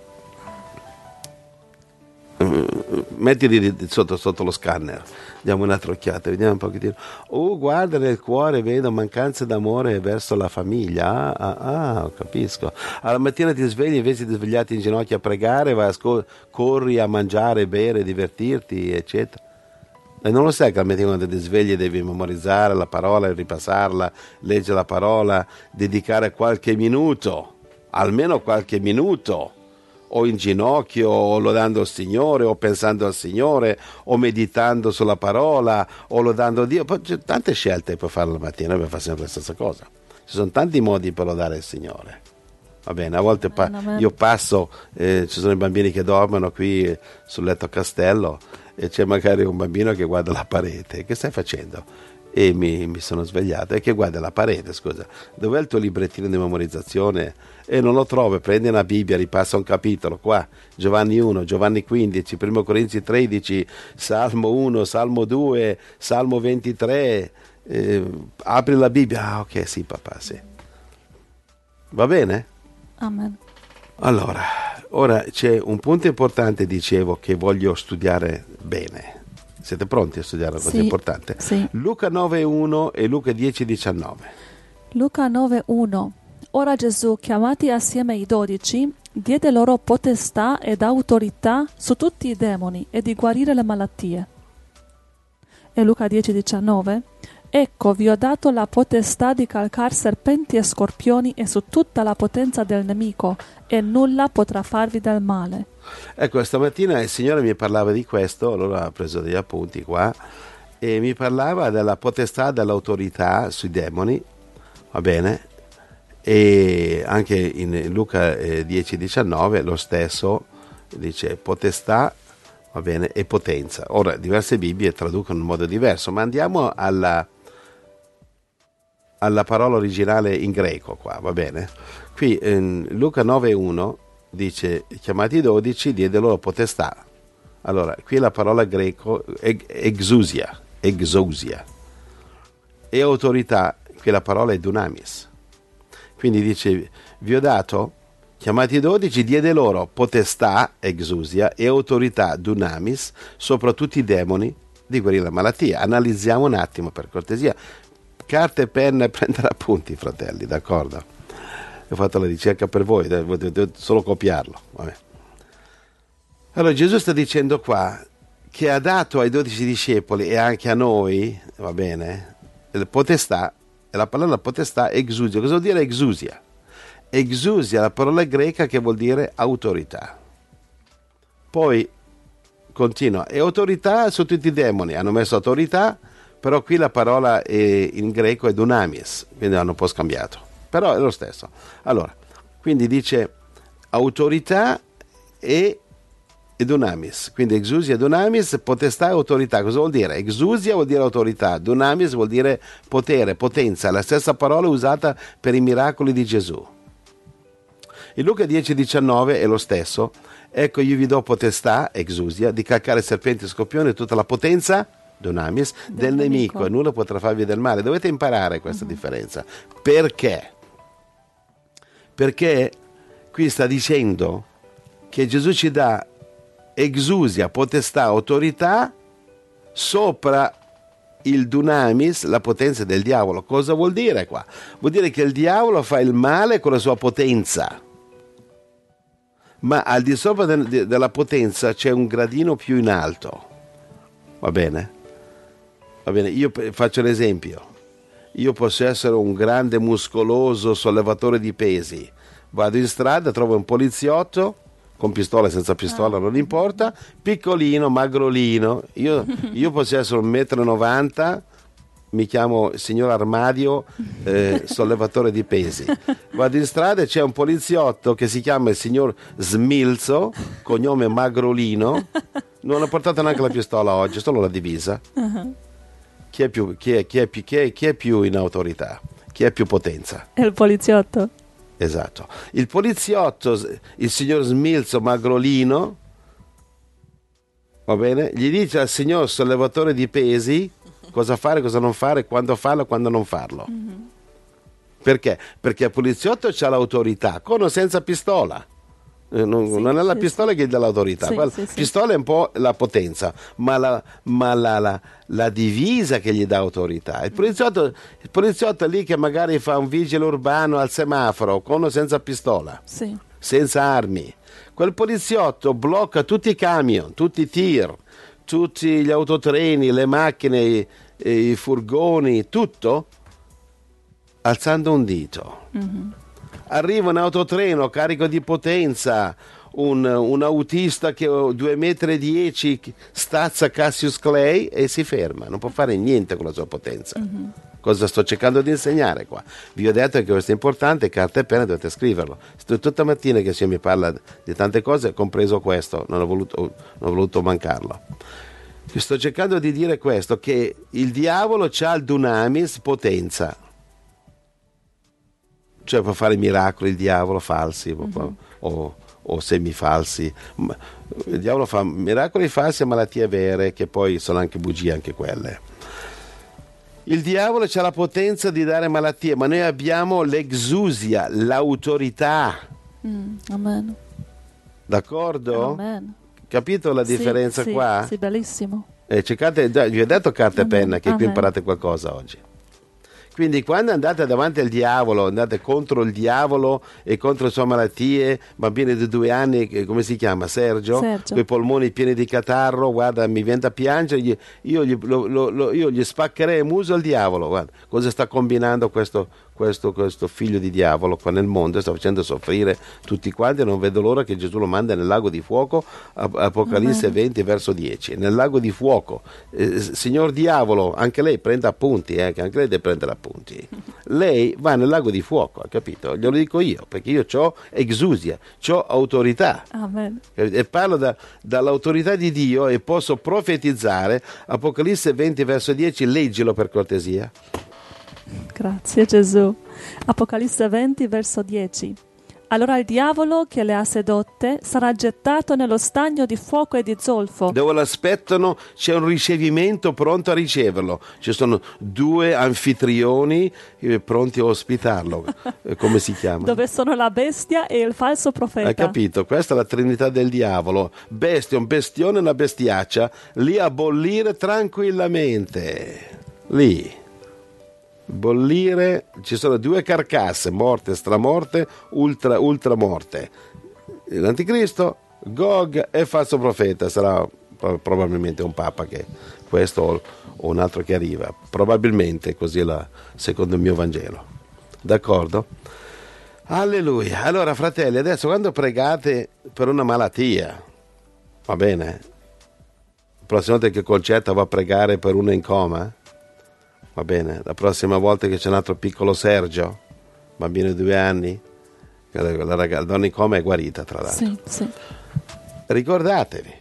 Mettili sotto, sotto lo scanner, diamo un'altra occhiata, vediamo un pochettino. Oh, guarda, nel cuore vedo mancanza d'amore verso la famiglia. Ah, ah, ah, capisco. Alla mattina ti svegli, invece di svegliarti in ginocchio a pregare, vai a sco- corri a mangiare, bere, divertirti, eccetera. E non lo sai che al mattino quando ti svegli devi memorizzare la parola, ripassarla, leggere la parola, dedicare qualche minuto, almeno qualche minuto, o in ginocchio, o lodando il Signore, o pensando al Signore, o meditando sulla parola, o lodando Dio. Poi c'è tante scelte per fare la mattina, per fare sempre la stessa cosa. Ci sono tanti modi per lodare il Signore. Va bene, a volte pa- io passo, eh, ci sono i bambini che dormono qui sul letto castello e c'è magari un bambino che guarda la parete. Che stai facendo? E mi, mi sono svegliato e che guarda la parete, scusa, dov'è il tuo librettino di memorizzazione? E non lo trovo, prendi una Bibbia, ripassa un capitolo qua, Giovanni uno, Giovanni quindici, primo Corinzi tredici, Salmo uno, Salmo due, Salmo ventitré, eh, apri la Bibbia. Ah, ok, sì papà, sì. Va bene? Amen. Allora, ora c'è un punto importante, dicevo, che voglio studiare bene. Siete pronti a studiare una cosa sì, importante? Sì. Luca nove uno e Luca dieci diciannove. Luca nove uno. Ora Gesù, chiamati assieme i dodici, diede loro potestà ed autorità su tutti i demoni e di guarire le malattie. E Luca dieci diciannove. Ecco, vi ho dato la potestà di calcar serpenti e scorpioni e su tutta la potenza del nemico, e nulla potrà farvi del male. Ecco, stamattina il Signore mi parlava di questo, allora ho preso degli appunti qua, e mi parlava della potestà, dell'autorità sui demoni, va bene? E anche in Luca eh, dieci diciannove lo stesso dice potestà, va bene, e potenza. Ora, diverse Bibbie traducono in modo diverso, ma andiamo alla... alla parola originale in greco qua, va bene? Qui in Luca nove uno dice chiamati i dodici, diede loro potestà. Allora, qui la parola greco è exousia, exousia. E autorità, qui la parola è dunamis. Quindi dice, vi ho dato, chiamati i dodici, diede loro potestà, exousia, e autorità, dunamis, sopra tutti i demoni di guarire la malattia. Analizziamo un attimo, per cortesia. Carta e penna e prendere appunti, fratelli, d'accordo? Ho fatto la ricerca per voi, devo solo copiarlo. Vabbè. Allora Gesù sta dicendo qua che ha dato ai dodici discepoli e anche a noi, va bene, la potestà, e la parola potestà è exousia. Cosa vuol dire exousia? Exousia è la parola greca che vuol dire autorità. Poi continua, e autorità su tutti i demoni, hanno messo autorità, però qui la parola è, in greco è dunamis, quindi hanno un po' scambiato, però è lo stesso. Allora, quindi dice autorità e, e dunamis, quindi exousia, dunamis, potestà e autorità. Cosa vuol dire? Exousia vuol dire autorità, dunamis vuol dire potere, potenza, la stessa parola usata per i miracoli di Gesù. In Luca dieci diciannove è lo stesso. Ecco, io vi do potestà, exousia, di calcare serpenti e scorpioni e tutta la potenza dunamis, del, del nemico, nemico, e nulla potrà farvi del male. Dovete imparare questa uh-huh. differenza. Perché? Perché qui sta dicendo che Gesù ci dà exousia, potestà, autorità sopra il dunamis, la potenza del diavolo. Cosa vuol dire qua? Vuol dire che il diavolo fa il male con la sua potenza, ma al di sopra de- de- della potenza c'è un gradino più in alto. Va bene? Va bene, io faccio l'esempio. Io posso essere un grande muscoloso sollevatore di pesi, vado in strada, trovo un poliziotto con pistola, senza pistola, non importa, piccolino, magrolino, io, io posso essere un metro e novanta, mi chiamo signor Armadio, eh, sollevatore di pesi, vado in strada e c'è un poliziotto che si chiama il signor Smilzo, cognome magrolino, non ha portato neanche la pistola oggi, solo la divisa. Uh-huh. Chi è più, chi è, chi è più, chi è, chi è più in autorità? Chi è più potenza? È il poliziotto. Esatto. Il poliziotto, il signor Smilzo magrolino, va bene, gli dice al signor sollevatore di pesi cosa fare, cosa non fare, quando farlo, quando non farlo. Mm-hmm. Perché? Perché il poliziotto ha l'autorità, con o senza pistola. Non, sì, non è la sì, pistola sì. che dà l'autorità, sì, la sì, pistola sì. è un po' la potenza, ma la, ma la, la, la divisa che gli dà autorità. Il poliziotto, il poliziotto è lì che magari fa un vigile urbano al semaforo con o senza pistola, sì. senza armi. Quel poliziotto blocca tutti i camion, tutti i tir, tutti gli autotreni, le macchine, i, i furgoni, tutto alzando un dito. Mm-hmm. Arriva un autotreno carico di potenza, un, un autista che ha due metri e dieci stazza Cassius Clay e si ferma, non può fare niente con la sua potenza. Mm-hmm. Cosa sto cercando di insegnare qua? Vi ho detto che questo è importante, carta e penna, dovete scriverlo. Sto tutta mattina che si mi parla di tante cose, compreso questo, non ho voluto, non ho voluto mancarlo. Sto cercando di dire questo, che il diavolo c'ha il dunamis, potenza. Cioè può fare miracoli il diavolo falsi, mm-hmm. o, o semifalsi. Il diavolo fa miracoli falsi e malattie vere, che poi sono anche bugie anche quelle. Il diavolo ha la potenza di dare malattie, ma noi abbiamo l'exousia, l'autorità. Mm, amen. D'accordo? Amen. Capito la differenza sì, qua? Sì, sì, bellissimo. Eh, cercate, vi ho detto carta e penna, che amen. Qui imparate qualcosa oggi. Quindi quando andate davanti al diavolo, andate contro il diavolo e contro le sue malattie, bambini di due anni, come si chiama? Sergio, Sergio. con i polmoni pieni di catarro, guarda, mi viene da piangere, gli, io, gli, lo, lo, lo, io gli spaccherei il muso al diavolo, guarda, cosa sta combinando questo, questo, questo figlio di diavolo qua nel mondo, sta facendo soffrire tutti quanti, e non vedo l'ora che Gesù lo manda nel lago di fuoco, Apocalisse Amen. venti verso dieci, nel lago di fuoco. Eh, signor diavolo, anche lei prende appunti, eh, che anche lei deve prendere appunti. Lei va nel lago di fuoco, ha capito? Glielo dico io, perché io ho exousia, ho autorità. Amen. E parlo da, dall'autorità di Dio e posso profetizzare. Apocalisse venti verso dieci, leggilo per cortesia. Grazie Gesù. Apocalisse venti verso dieci. Allora il diavolo che le ha sedotte sarà gettato nello stagno di fuoco e di zolfo, dove l'aspettano, c'è un ricevimento pronto a riceverlo, ci sono due anfitrioni eh, pronti a ospitarlo. eh, come si chiama? Dove sono la bestia e il falso profeta. Hai capito? Questa è la trinità del diavolo, bestia, un bestione e una bestiaccia, lì a bollire tranquillamente, lì bollire. Ci sono due carcasse, morte, stramorte, ultra, ultramorte. L'anticristo, Gog e falso profeta. Sarà probabilmente un papa, che questo o un altro che arriva, probabilmente, così è la, secondo il mio Vangelo. D'accordo? Alleluia. Allora fratelli, adesso quando pregate per una malattia, va bene, la prossima volta che Concetta va a pregare per uno in coma, va bene, la prossima volta che c'è un altro piccolo Sergio, bambino di due anni, la, ragazza, la donna in coma è guarita, tra l'altro. Sì, sì. Ricordatevi,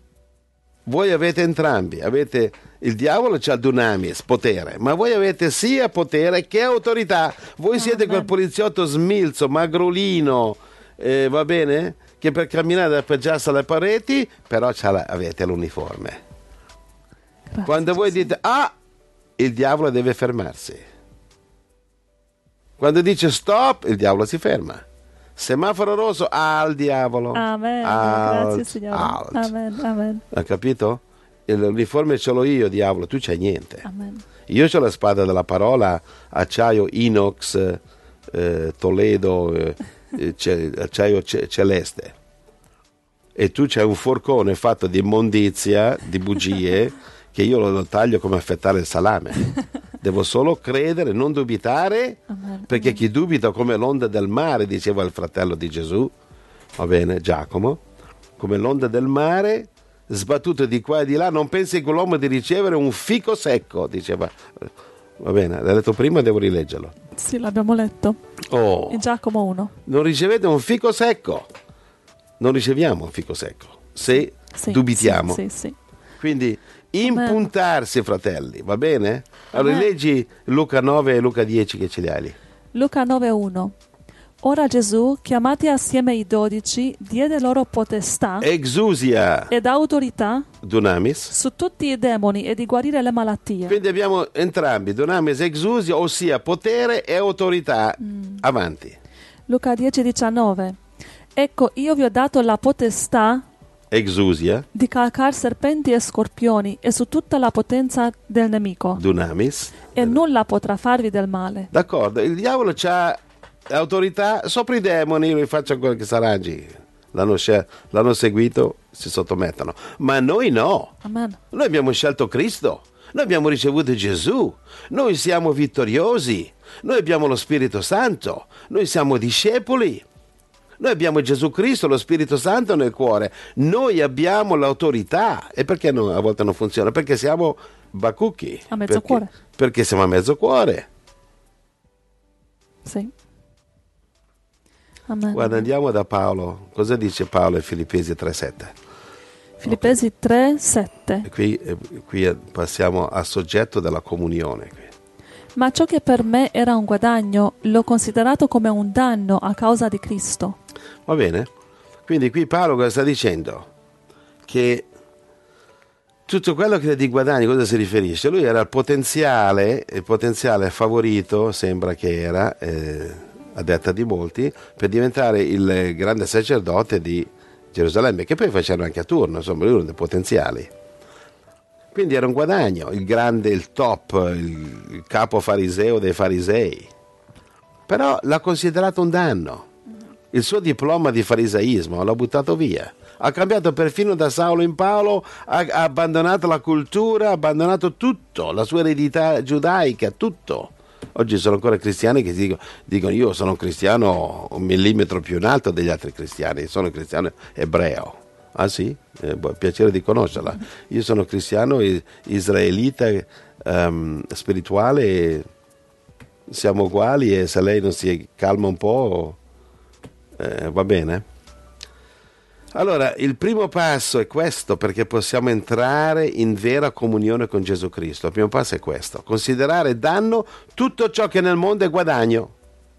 voi avete entrambi, avete il diavolo, c'ha dunamis, potere, ma voi avete sia potere che autorità. Voi oh, siete man. quel poliziotto smilzo, magrolino, eh, va bene, che per camminare appoggiarsi alle pareti, però la, avete l'uniforme. Grazie, Quando voi Gesù. dite ah, il diavolo deve fermarsi. Quando dice stop, il diavolo si ferma. Semaforo rosso, al diavolo. Amen. Alt, Grazie Signore. alt. Amen. Amen. Hai capito? L'uniforme ce l'ho io, diavolo, tu c'hai niente. Amen. Io ho la spada della parola, acciaio inox, eh, Toledo, eh, eh, ce- acciaio ce- celeste. E tu c'hai un forcone fatto di immondizia, di bugie, che io lo taglio come affettare il salame. Devo solo credere, non dubitare, Amen. perché chi dubita come l'onda del mare, diceva il fratello di Gesù, va bene, Giacomo, come l'onda del mare, sbattuto di qua e di là, non pensi quell'uomo di ricevere un fico secco, diceva. Va bene, l'hai detto prima, devo rileggerlo. Sì, l'abbiamo letto. Oh, In Giacomo uno. non ricevete un fico secco. Non riceviamo un fico secco se Sì, dubitiamo. Sì, sì, sì. Quindi impuntarsi, fratelli, va bene? Allora Amen. leggi Luca nove e Luca dieci che ce li hai lì. Luca nove uno. Ora Gesù, chiamati assieme i dodici, diede loro potestà Exousia ed autorità dunamis. su tutti i demoni e di guarire le malattie. Quindi abbiamo entrambi, dunamis e exousia, ossia potere e autorità. Mm. Avanti. Luca dieci diciannove. Ecco, io vi ho dato la potestà Exousia di calcar serpenti e scorpioni e su tutta la potenza del nemico, dunamis. e nulla potrà farvi del male. D'accordo, il diavolo ha autorità sopra i demoni, lui faccia quello che s'arrangi. L'hanno, scel- l'hanno seguito, si sottomettono. Ma noi no. Amen. Noi abbiamo scelto Cristo, noi abbiamo ricevuto Gesù, noi siamo vittoriosi, noi abbiamo lo Spirito Santo, noi siamo discepoli, noi abbiamo Gesù Cristo, lo Spirito Santo nel cuore, noi abbiamo l'autorità. E perché no, a volte non funziona? Perché siamo bacucchi. A mezzo perché, cuore. Perché siamo a mezzo cuore. Sì. Amen. Guarda, andiamo da Paolo. Cosa dice Paolo in Filippesi tre sette? Filippesi tre sette. E qui, eh, qui passiamo al soggetto della comunione. Qui. Ma ciò che per me era un guadagno l'ho considerato come un danno a causa di Cristo. Va bene? Quindi qui Paolo cosa sta dicendo? Che tutto quello che è di guadagni, cosa si riferisce? Lui era il potenziale, il potenziale favorito, sembra che era, eh, a detta di molti, per diventare il grande sacerdote di Gerusalemme, che poi facevano anche a turno, insomma, lui era uno dei potenziali. Quindi era un guadagno, il grande, il top, il, il capo fariseo dei farisei. Però l'ha considerato un danno. Il suo diploma di farisaismo l'ha buttato via. Ha cambiato perfino da Saulo in Paolo, ha, ha abbandonato la cultura, ha abbandonato tutto, la sua eredità giudaica, tutto. Oggi sono ancora cristiani che dicono, dicono io sono un cristiano un millimetro più in alto degli altri cristiani, sono un cristiano ebreo. Ah sì? Eh, boh, piacere di conoscerla. Io sono cristiano israelita um, spirituale, e siamo uguali, e se lei non si calma un po' eh, va bene. Allora, il primo passo è questo, perché possiamo entrare in vera comunione con Gesù Cristo. Il primo passo è questo: considerare danno tutto ciò che nel mondo è guadagno.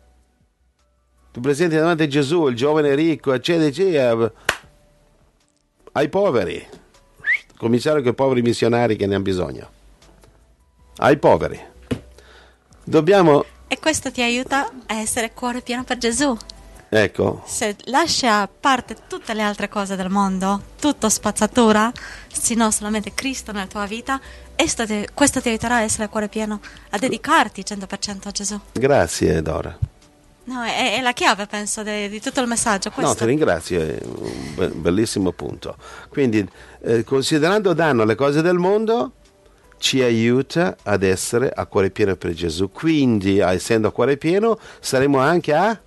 Tu presenti davanti a Gesù, il giovane ricco, eccetera, eccetera, ai poveri, cominciare con i poveri missionari che ne hanno bisogno, ai poveri. Dobbiamo, E questo ti aiuta a essere cuore pieno per Gesù. ecco, Se lasci a parte tutte le altre cose del mondo, tutto spazzatura, sino solamente Cristo nella tua vita, questo ti, questo ti aiuterà a essere cuore pieno, a dedicarti cento per cento a Gesù. grazie Dora. No, è, è la chiave, penso, di, di tutto il messaggio. No, Questo. ti ringrazio, è un be- bellissimo punto. Quindi, eh, considerando danno le cose del mondo, ci aiuta ad essere a cuore pieno per Gesù. Quindi, essendo a cuore pieno, saremo anche a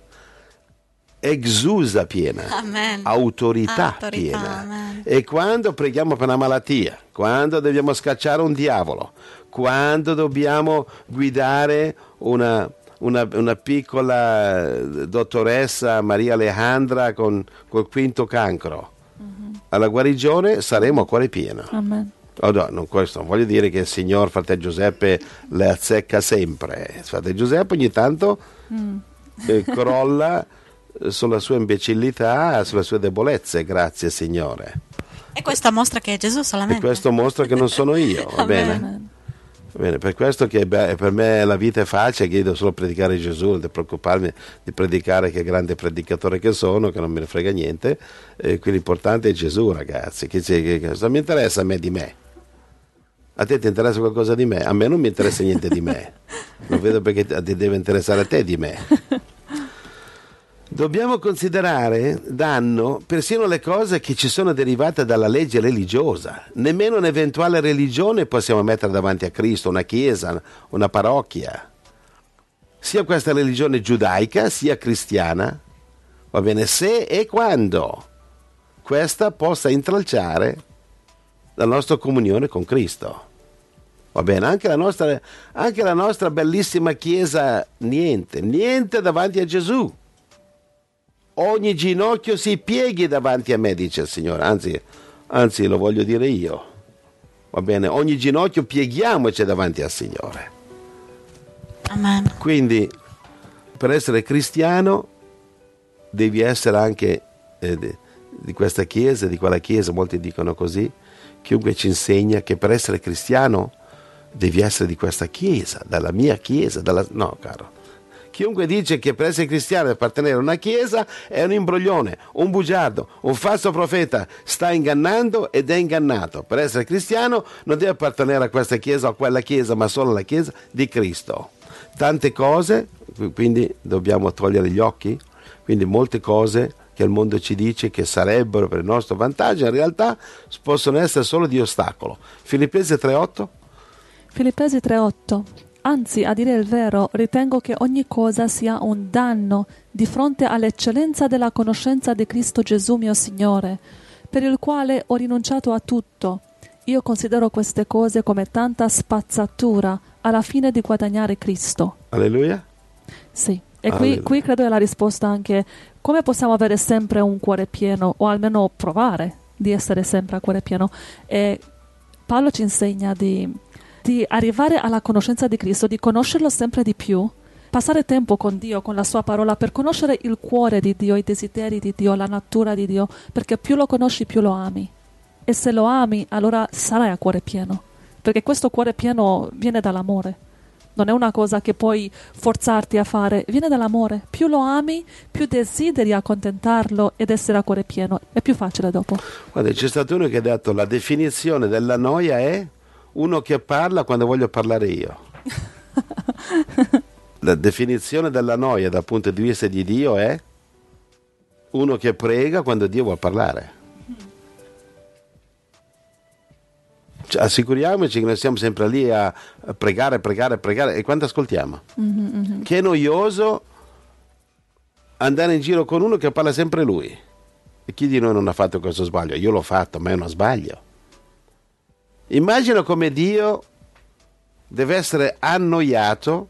exusa piena, Amen. autorità, Autorità, piena. amen. E quando preghiamo per una malattia, quando dobbiamo scacciare un diavolo, quando dobbiamo guidare una... Una, una piccola dottoressa Maria Alejandra con col quinto cancro, mm-hmm. alla guarigione saremo a cuore pieno. Amen. Oh, no, non, questo, non voglio dire che il signor fratello Giuseppe le azzecca sempre. Fratello Giuseppe ogni tanto mm. eh, crolla sulla sua imbecillità, sulle sue debolezze, grazie Signore. E questo mostra che è Gesù E solamente. questo mostra che non sono io, va bene? Amen. Va bene, per questo che beh, per me la vita è facile, che io devo solo predicare Gesù, non devo preoccuparmi di predicare che grande predicatore che sono, che non me ne frega niente, e quindi l'importante è Gesù, ragazzi. Che, che, che, cosa mi interessa a me di me? A te ti interessa qualcosa di me? A me non mi interessa niente di me. Non vedo perché ti deve interessare a te di me. Dobbiamo considerare danno persino le cose che ci sono derivate dalla legge religiosa. Nemmeno un'eventuale religione possiamo mettere davanti a Cristo, una chiesa, una parrocchia. Sia questa religione giudaica, sia cristiana, va bene, se e quando questa possa intralciare la nostra comunione con Cristo. Va bene, anche la nostra, anche la nostra bellissima chiesa, niente, niente davanti a Gesù. Ogni ginocchio si pieghi davanti a me, dice il Signore, anzi, anzi lo voglio dire io, va bene, ogni ginocchio pieghiamoci davanti al Signore. Amen. Quindi per essere cristiano devi essere anche eh, di, di questa chiesa, di quella chiesa, molti dicono così, chiunque ci insegna che per essere cristiano devi essere di questa chiesa, dalla mia chiesa, dalla... no caro. Chiunque dice che per essere cristiano deve appartenere a una chiesa è un imbroglione, un bugiardo, un falso profeta, sta ingannando ed è ingannato. Per essere cristiano non deve appartenere a questa chiesa o a quella chiesa, ma solo alla chiesa di Cristo. Tante cose, quindi dobbiamo togliere gli occhi, quindi molte cose che il mondo ci dice che sarebbero per il nostro vantaggio, in realtà possono essere solo di ostacolo. Filippesi tre otto. Filippesi tre otto. Anzi, a dire il vero, ritengo che ogni cosa sia un danno di fronte all'eccellenza della conoscenza di Cristo Gesù mio Signore, per il quale ho rinunciato a tutto. Io considero queste cose come tanta spazzatura alla fine di guadagnare Cristo. Alleluia. Sì, e qui, qui credo è la risposta anche come possiamo avere sempre un cuore pieno, o almeno provare di essere sempre a cuore pieno. E Paolo ci insegna di... di arrivare alla conoscenza di Cristo, di conoscerlo sempre di più, passare tempo con Dio, con la sua parola, per conoscere il cuore di Dio, i desideri di Dio, la natura di Dio, perché più lo conosci più lo ami. E se lo ami, allora sarai a cuore pieno, perché questo cuore pieno viene dall'amore. Non è una cosa che puoi forzarti a fare, viene dall'amore. Più lo ami, più desideri accontentarlo ed essere a cuore pieno. È più facile dopo. Guarda, c'è stato uno che ha detto la definizione della noia è uno che parla quando voglio parlare io. La definizione della noia dal punto di vista di Dio è uno che prega quando Dio vuole parlare. Cioè, assicuriamoci che noi siamo sempre lì a, a pregare, pregare, pregare. E quando ascoltiamo? Mm-hmm, mm-hmm. Che è noioso andare in giro con uno che parla sempre lui. E chi di noi non ha fatto questo sbaglio? Io l'ho fatto, ma è uno sbaglio. Immagina come Dio deve essere annoiato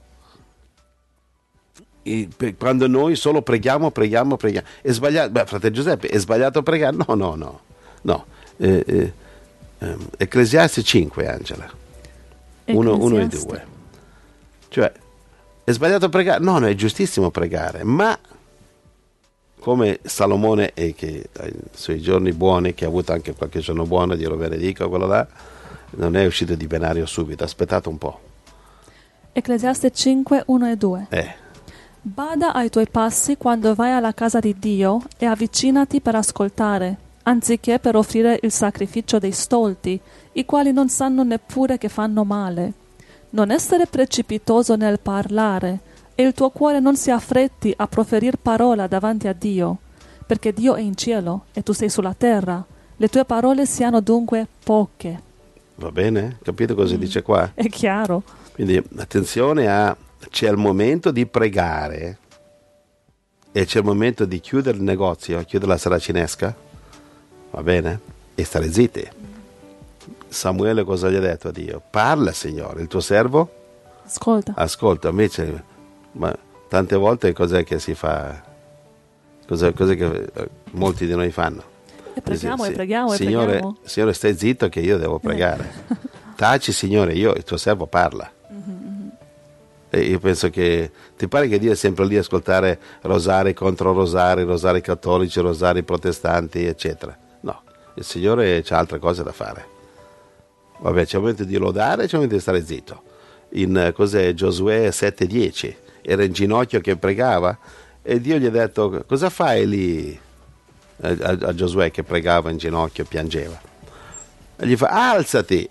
quando noi solo preghiamo, preghiamo, preghiamo. È sbagliato, beh, fratello Giuseppe, è sbagliato pregare? No, no, no, no. Eh, eh, eh, Ecclesiastes cinque, Angela. uno e due. Cioè, è sbagliato pregare? No, no, è giustissimo pregare, ma come Salomone, e che ai suoi giorni buoni, che ha avuto anche qualche giorno buono, Dio lo benedica, quello là, non è uscito di binario subito, aspettate un po'. Ecclesiaste cinque, uno e due. Eh. Bada ai tuoi passi quando vai alla casa di Dio e avvicinati per ascoltare, anziché per offrire il sacrificio dei stolti, i quali non sanno neppure che fanno male. Non essere precipitoso nel parlare, e il tuo cuore non si affretti a proferir parola davanti a Dio, perché Dio è in cielo e tu sei sulla terra. Le tue parole siano dunque poche. Va bene? Capito cosa mm. dice qua? È chiaro. Quindi attenzione a... c'è il momento di pregare e c'è il momento di chiudere il negozio, chiudere la saracinesca, va bene? E stare zitti. Samuele cosa gli ha detto a Dio? Parla, Signore, il tuo servo? Ascolta. Ascolta, invece, ma tante volte cos'è che si fa? Cos'è, cos'è che molti di noi fanno? E preghiamo, sì, e preghiamo, Signore, e preghiamo. Signore, stai zitto che io devo pregare. Eh. Taci, Signore, io, il tuo servo parla. Mm-hmm. E io penso che, ti pare che Dio è sempre lì a ascoltare rosari contro rosari, rosari cattolici, rosari protestanti, eccetera? No, il Signore c'ha altre cose da fare. Vabbè, c'è un momento di lodare, c'è un momento di stare zitto. In cos'è Giosuè sette dieci, era in ginocchio che pregava e Dio gli ha detto: cosa fai lì? A, a, a Giosuè che pregava in ginocchio, piangeva, e gli fa: alzati.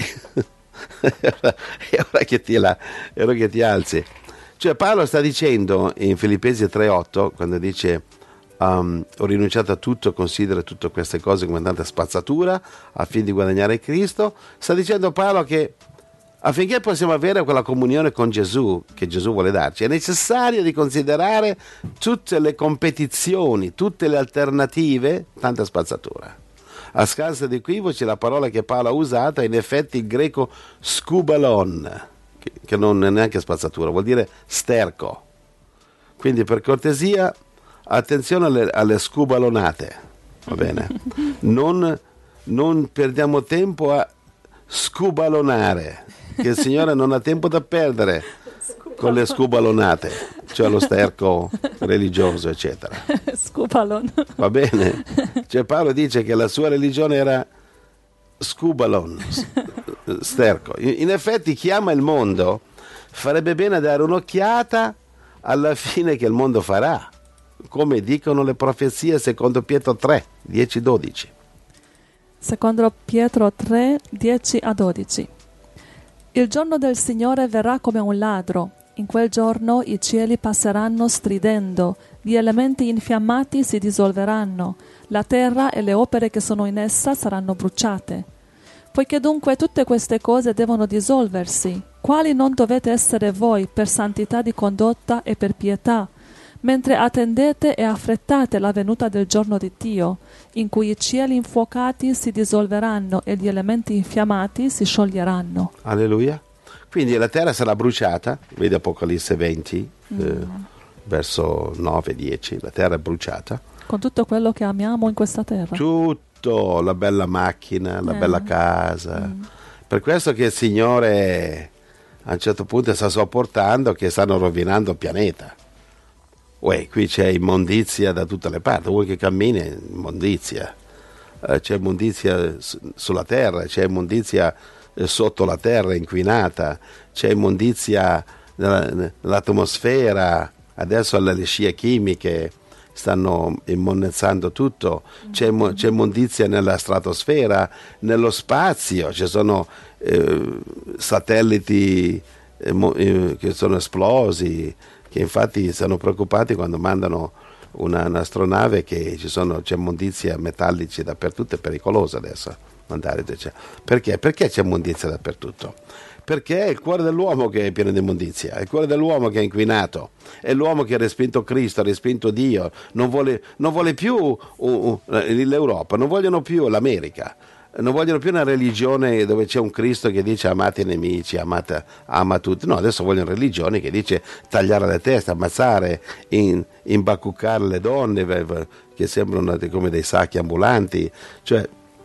E ora che ti, la, e ora che ti alzi. Cioè Paolo sta dicendo in Filippesi tre otto, quando dice um, ho rinunciato a tutto, considero tutte queste cose come tanta spazzatura a fine di guadagnare Cristo, sta dicendo Paolo che affinché possiamo avere quella comunione con Gesù che Gesù vuole darci, è necessario di considerare tutte le competizioni, tutte le alternative, tanta spazzatura. A scanso di equivoci, la parola che Paolo ha usato è in effetti il greco skubalon, che, che non è neanche spazzatura, vuol dire sterco. Quindi per cortesia, attenzione alle, alle scubalonate, va bene? Non, non perdiamo tempo a scubalonare, che il Signore non ha tempo da perdere con le scubalonate, cioè lo sterco religioso, eccetera. Scubalon. Va bene? Cioè Paolo dice che la sua religione era scubalon, sterco. In effetti chi ama il mondo farebbe bene a dare un'occhiata alla fine che il mondo farà, come dicono le profezie secondo Pietro tre, dieci dodici. Secondo Pietro tre, dieci a dodici. Il giorno del Signore verrà come un ladro. In quel giorno i cieli passeranno stridendo, gli elementi infiammati si dissolveranno, la terra e le opere che sono in essa saranno bruciate. Poiché dunque tutte queste cose devono dissolversi, quali non dovete essere voi per santità di condotta e per pietà, mentre attendete e affrettate la venuta del giorno di Dio, in cui i cieli infuocati si dissolveranno e gli elementi infiammati si scioglieranno. Alleluia. Quindi la terra sarà bruciata, vedi Apocalisse venti, mm. eh, verso nove dieci, la terra è bruciata. Con tutto quello che amiamo in questa terra. Tutto, la bella macchina, la eh. bella casa. Mm. Per questo che il Signore a un certo punto sta sopportando che stanno rovinando il pianeta. Uè, qui c'è immondizia da tutte le parti, vuoi che cammini, immondizia. Eh, c'è immondizia su, sulla terra, c'è immondizia sotto la terra inquinata, c'è immondizia nell'atmosfera, adesso le scie chimiche stanno immonnezzando tutto, c'è, c'è immondizia nella stratosfera, nello spazio, ci sono eh, satelliti eh, che sono esplosi, che infatti sono preoccupati quando mandano una, un'astronave che ci sono, c'è immondizia metallici dappertutto, è pericoloso adesso. Perché? Perché c'è immondizia dappertutto? Perché è il cuore dell'uomo che è pieno di immondizia, è il cuore dell'uomo che è inquinato, è l'uomo che ha respinto Cristo, ha respinto Dio, non vuole, non vuole più uh, uh, l'Europa, non vogliono più l'America, non vogliono più una religione dove c'è un Cristo che dice amate i nemici, amate, ama tutti. No, adesso vogliono religioni che dice tagliare le teste, ammazzare, in, imbacuccare le donne che sembrano come dei sacchi ambulanti. Cioè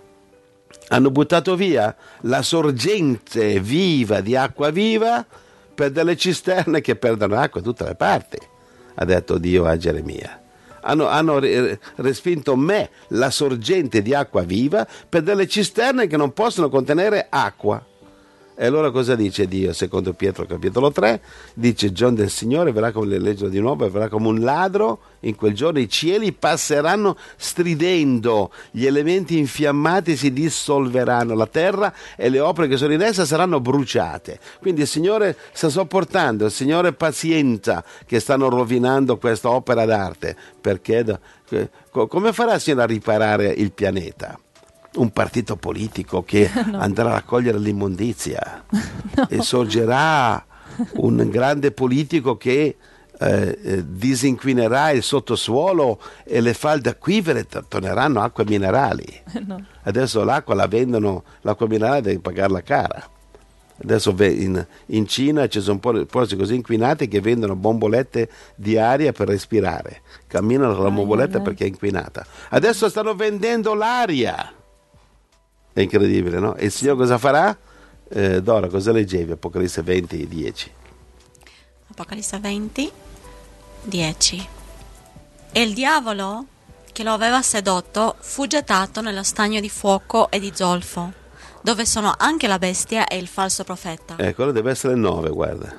hanno buttato via la sorgente viva di acqua viva per delle cisterne che perdono acqua da tutte le parti, ha detto Dio a Geremia. Hanno, hanno respinto me, la sorgente di acqua viva, per delle cisterne che non possono contenere acqua. E allora cosa dice Dio? Secondo Pietro capitolo tre, dice: il giorno del Signore verrà come le legge di nuovo, verrà come un ladro. In quel giorno i cieli passeranno stridendo, gli elementi infiammati si dissolveranno, la terra e le opere che sono in essa saranno bruciate. Quindi il Signore sta sopportando, il Signore pazienta che stanno rovinando questa opera d'arte. Perché? Come farà il Signore a riparare il pianeta? Un partito politico che no. andrà a raccogliere l'immondizia no. e sorgerà un grande politico che eh, disinquinerà il sottosuolo e le falde acquifere torneranno acque minerali. No. Adesso l'acqua la vendono, l'acqua minerale devi pagarla cara. Adesso in, in Cina ci sono un po' posti così inquinati che vendono bombolette di aria per respirare. Camminano con la bomboletta perché è inquinata. Adesso stanno vendendo l'aria. È incredibile, no? E il Signore cosa farà? Eh, Dora, cosa leggevi? Apocalisse venti, dieci. Apocalisse venti, dieci. E il diavolo che lo aveva sedotto fu gettato nello stagno di fuoco e di zolfo, dove sono anche la bestia e il falso profeta. Eh, quello deve essere il nove, guarda.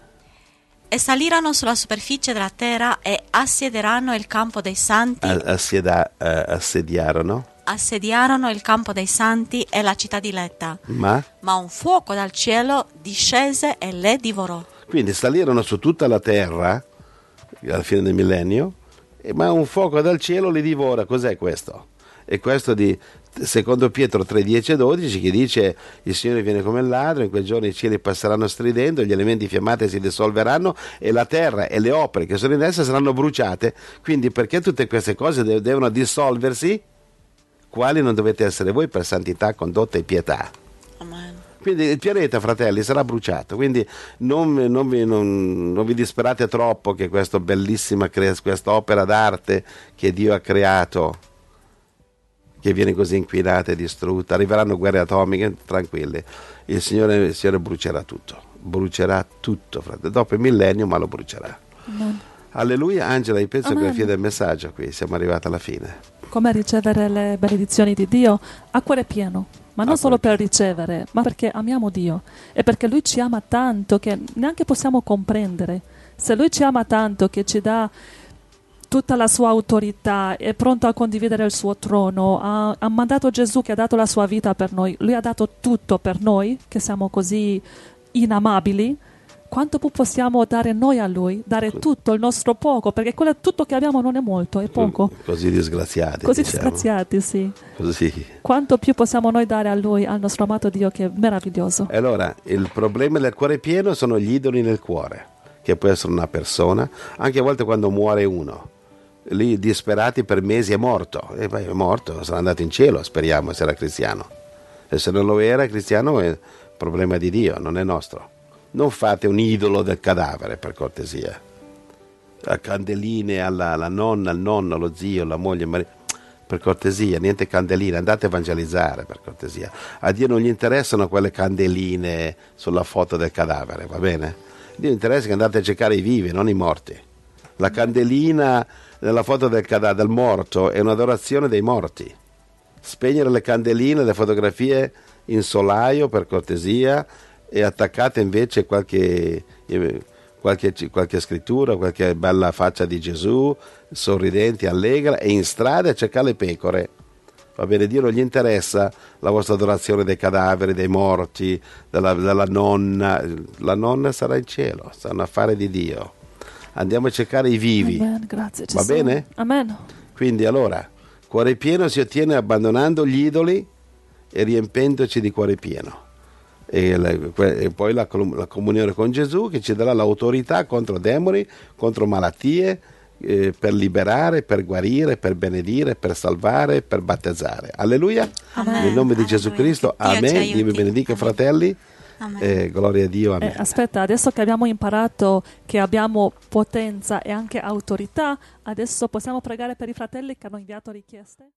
E salirono sulla superficie della terra e assiederanno il campo dei santi. A- assieda- eh, assediarono. Assediarono il campo dei santi e la città diletta. Ma? Ma un fuoco dal cielo discese e le divorò. Quindi salirono su tutta la terra alla fine del millennio, eh, ma un fuoco dal cielo li divora. Cos'è questo? E questo di secondo Pietro tre, dieci e dodici, che dice: il Signore viene come il ladro, in quei giorni i cieli passeranno stridendo, gli elementi fiammati si dissolveranno e la terra e le opere che sono in essa saranno bruciate. Quindi perché tutte queste cose de- devono dissolversi? Quali non dovete essere voi per santità, condotta e pietà. Amen. Quindi il pianeta, fratelli, sarà bruciato, quindi non, non, vi, non, non vi disperate troppo che questa bellissima cre- questa opera d'arte che Dio ha creato, che viene così inquinata e distrutta, arriveranno guerre atomiche, tranquilli, il Signore, il Signore brucerà tutto, brucerà tutto, fratelli, dopo il millennio, ma lo brucerà. Amen. Alleluia. Angela, io penso Amen. che alla fine del messaggio qui siamo arrivati alla fine. Come ricevere le benedizioni di Dio? A cuore pieno, ma non A solo cuore per ricevere, ma perché amiamo Dio e perché Lui ci ama tanto che neanche possiamo comprendere. Se Lui ci ama tanto che ci dà tutta la sua autorità, è pronto a condividere il suo trono, ha, ha mandato Gesù che ha dato la sua vita per noi, Lui ha dato tutto per noi, che siamo così inamabili. Quanto più possiamo dare noi a Lui? Dare tutto, il nostro poco, perché quello tutto che abbiamo non è molto, è poco. Così disgraziati. Così diciamo. disgraziati, sì. Così. Quanto più possiamo noi dare a Lui, al nostro amato Dio, che è meraviglioso. E allora, il problema del cuore pieno sono gli idoli nel cuore, che può essere una persona, anche a volte quando muore uno. Lì disperati per mesi è morto, e poi è morto, sarà andato in cielo, speriamo, se era cristiano. E se non lo era cristiano è problema di Dio, non è nostro. Non fate un idolo del cadavere, per cortesia. A candeline alla, alla nonna, al nonno, allo zio, alla moglie, marito. Per cortesia, niente candeline, andate a evangelizzare, per cortesia. A Dio non gli interessano quelle candeline sulla foto del cadavere, va bene? A Dio interessa che andate a cercare i vivi, non i morti. La candelina nella foto del, cada- del morto è un'adorazione dei morti. Spegnere le candeline, le fotografie in solaio, per cortesia, e attaccate invece qualche, qualche, qualche scrittura, qualche bella faccia di Gesù, sorridente, allegra, e in strada a cercare le pecore. Va bene, Dio non gli interessa la vostra adorazione dei cadaveri, dei morti, della, della nonna. La nonna sarà in cielo, sarà un affare di Dio. Andiamo a cercare i vivi. Amen, grazie Gesù. Va bene? Amen. Quindi allora, cuore pieno si ottiene abbandonando gli idoli e riempendoci di cuore pieno. E, la, e poi la, la comunione con Gesù, che ci darà l'autorità contro demoni, contro malattie, eh, per liberare, per guarire, per benedire, per salvare, per battezzare. Alleluia. Amen. Nel nome di Alleluia. Gesù Cristo. Dio ci Amen. aiuti. Dio vi benedica, Amen. fratelli. Amen. Eh, gloria a Dio. Amen. Eh, aspetta, adesso che abbiamo imparato che abbiamo potenza e anche autorità, adesso possiamo pregare per i fratelli che hanno inviato richieste?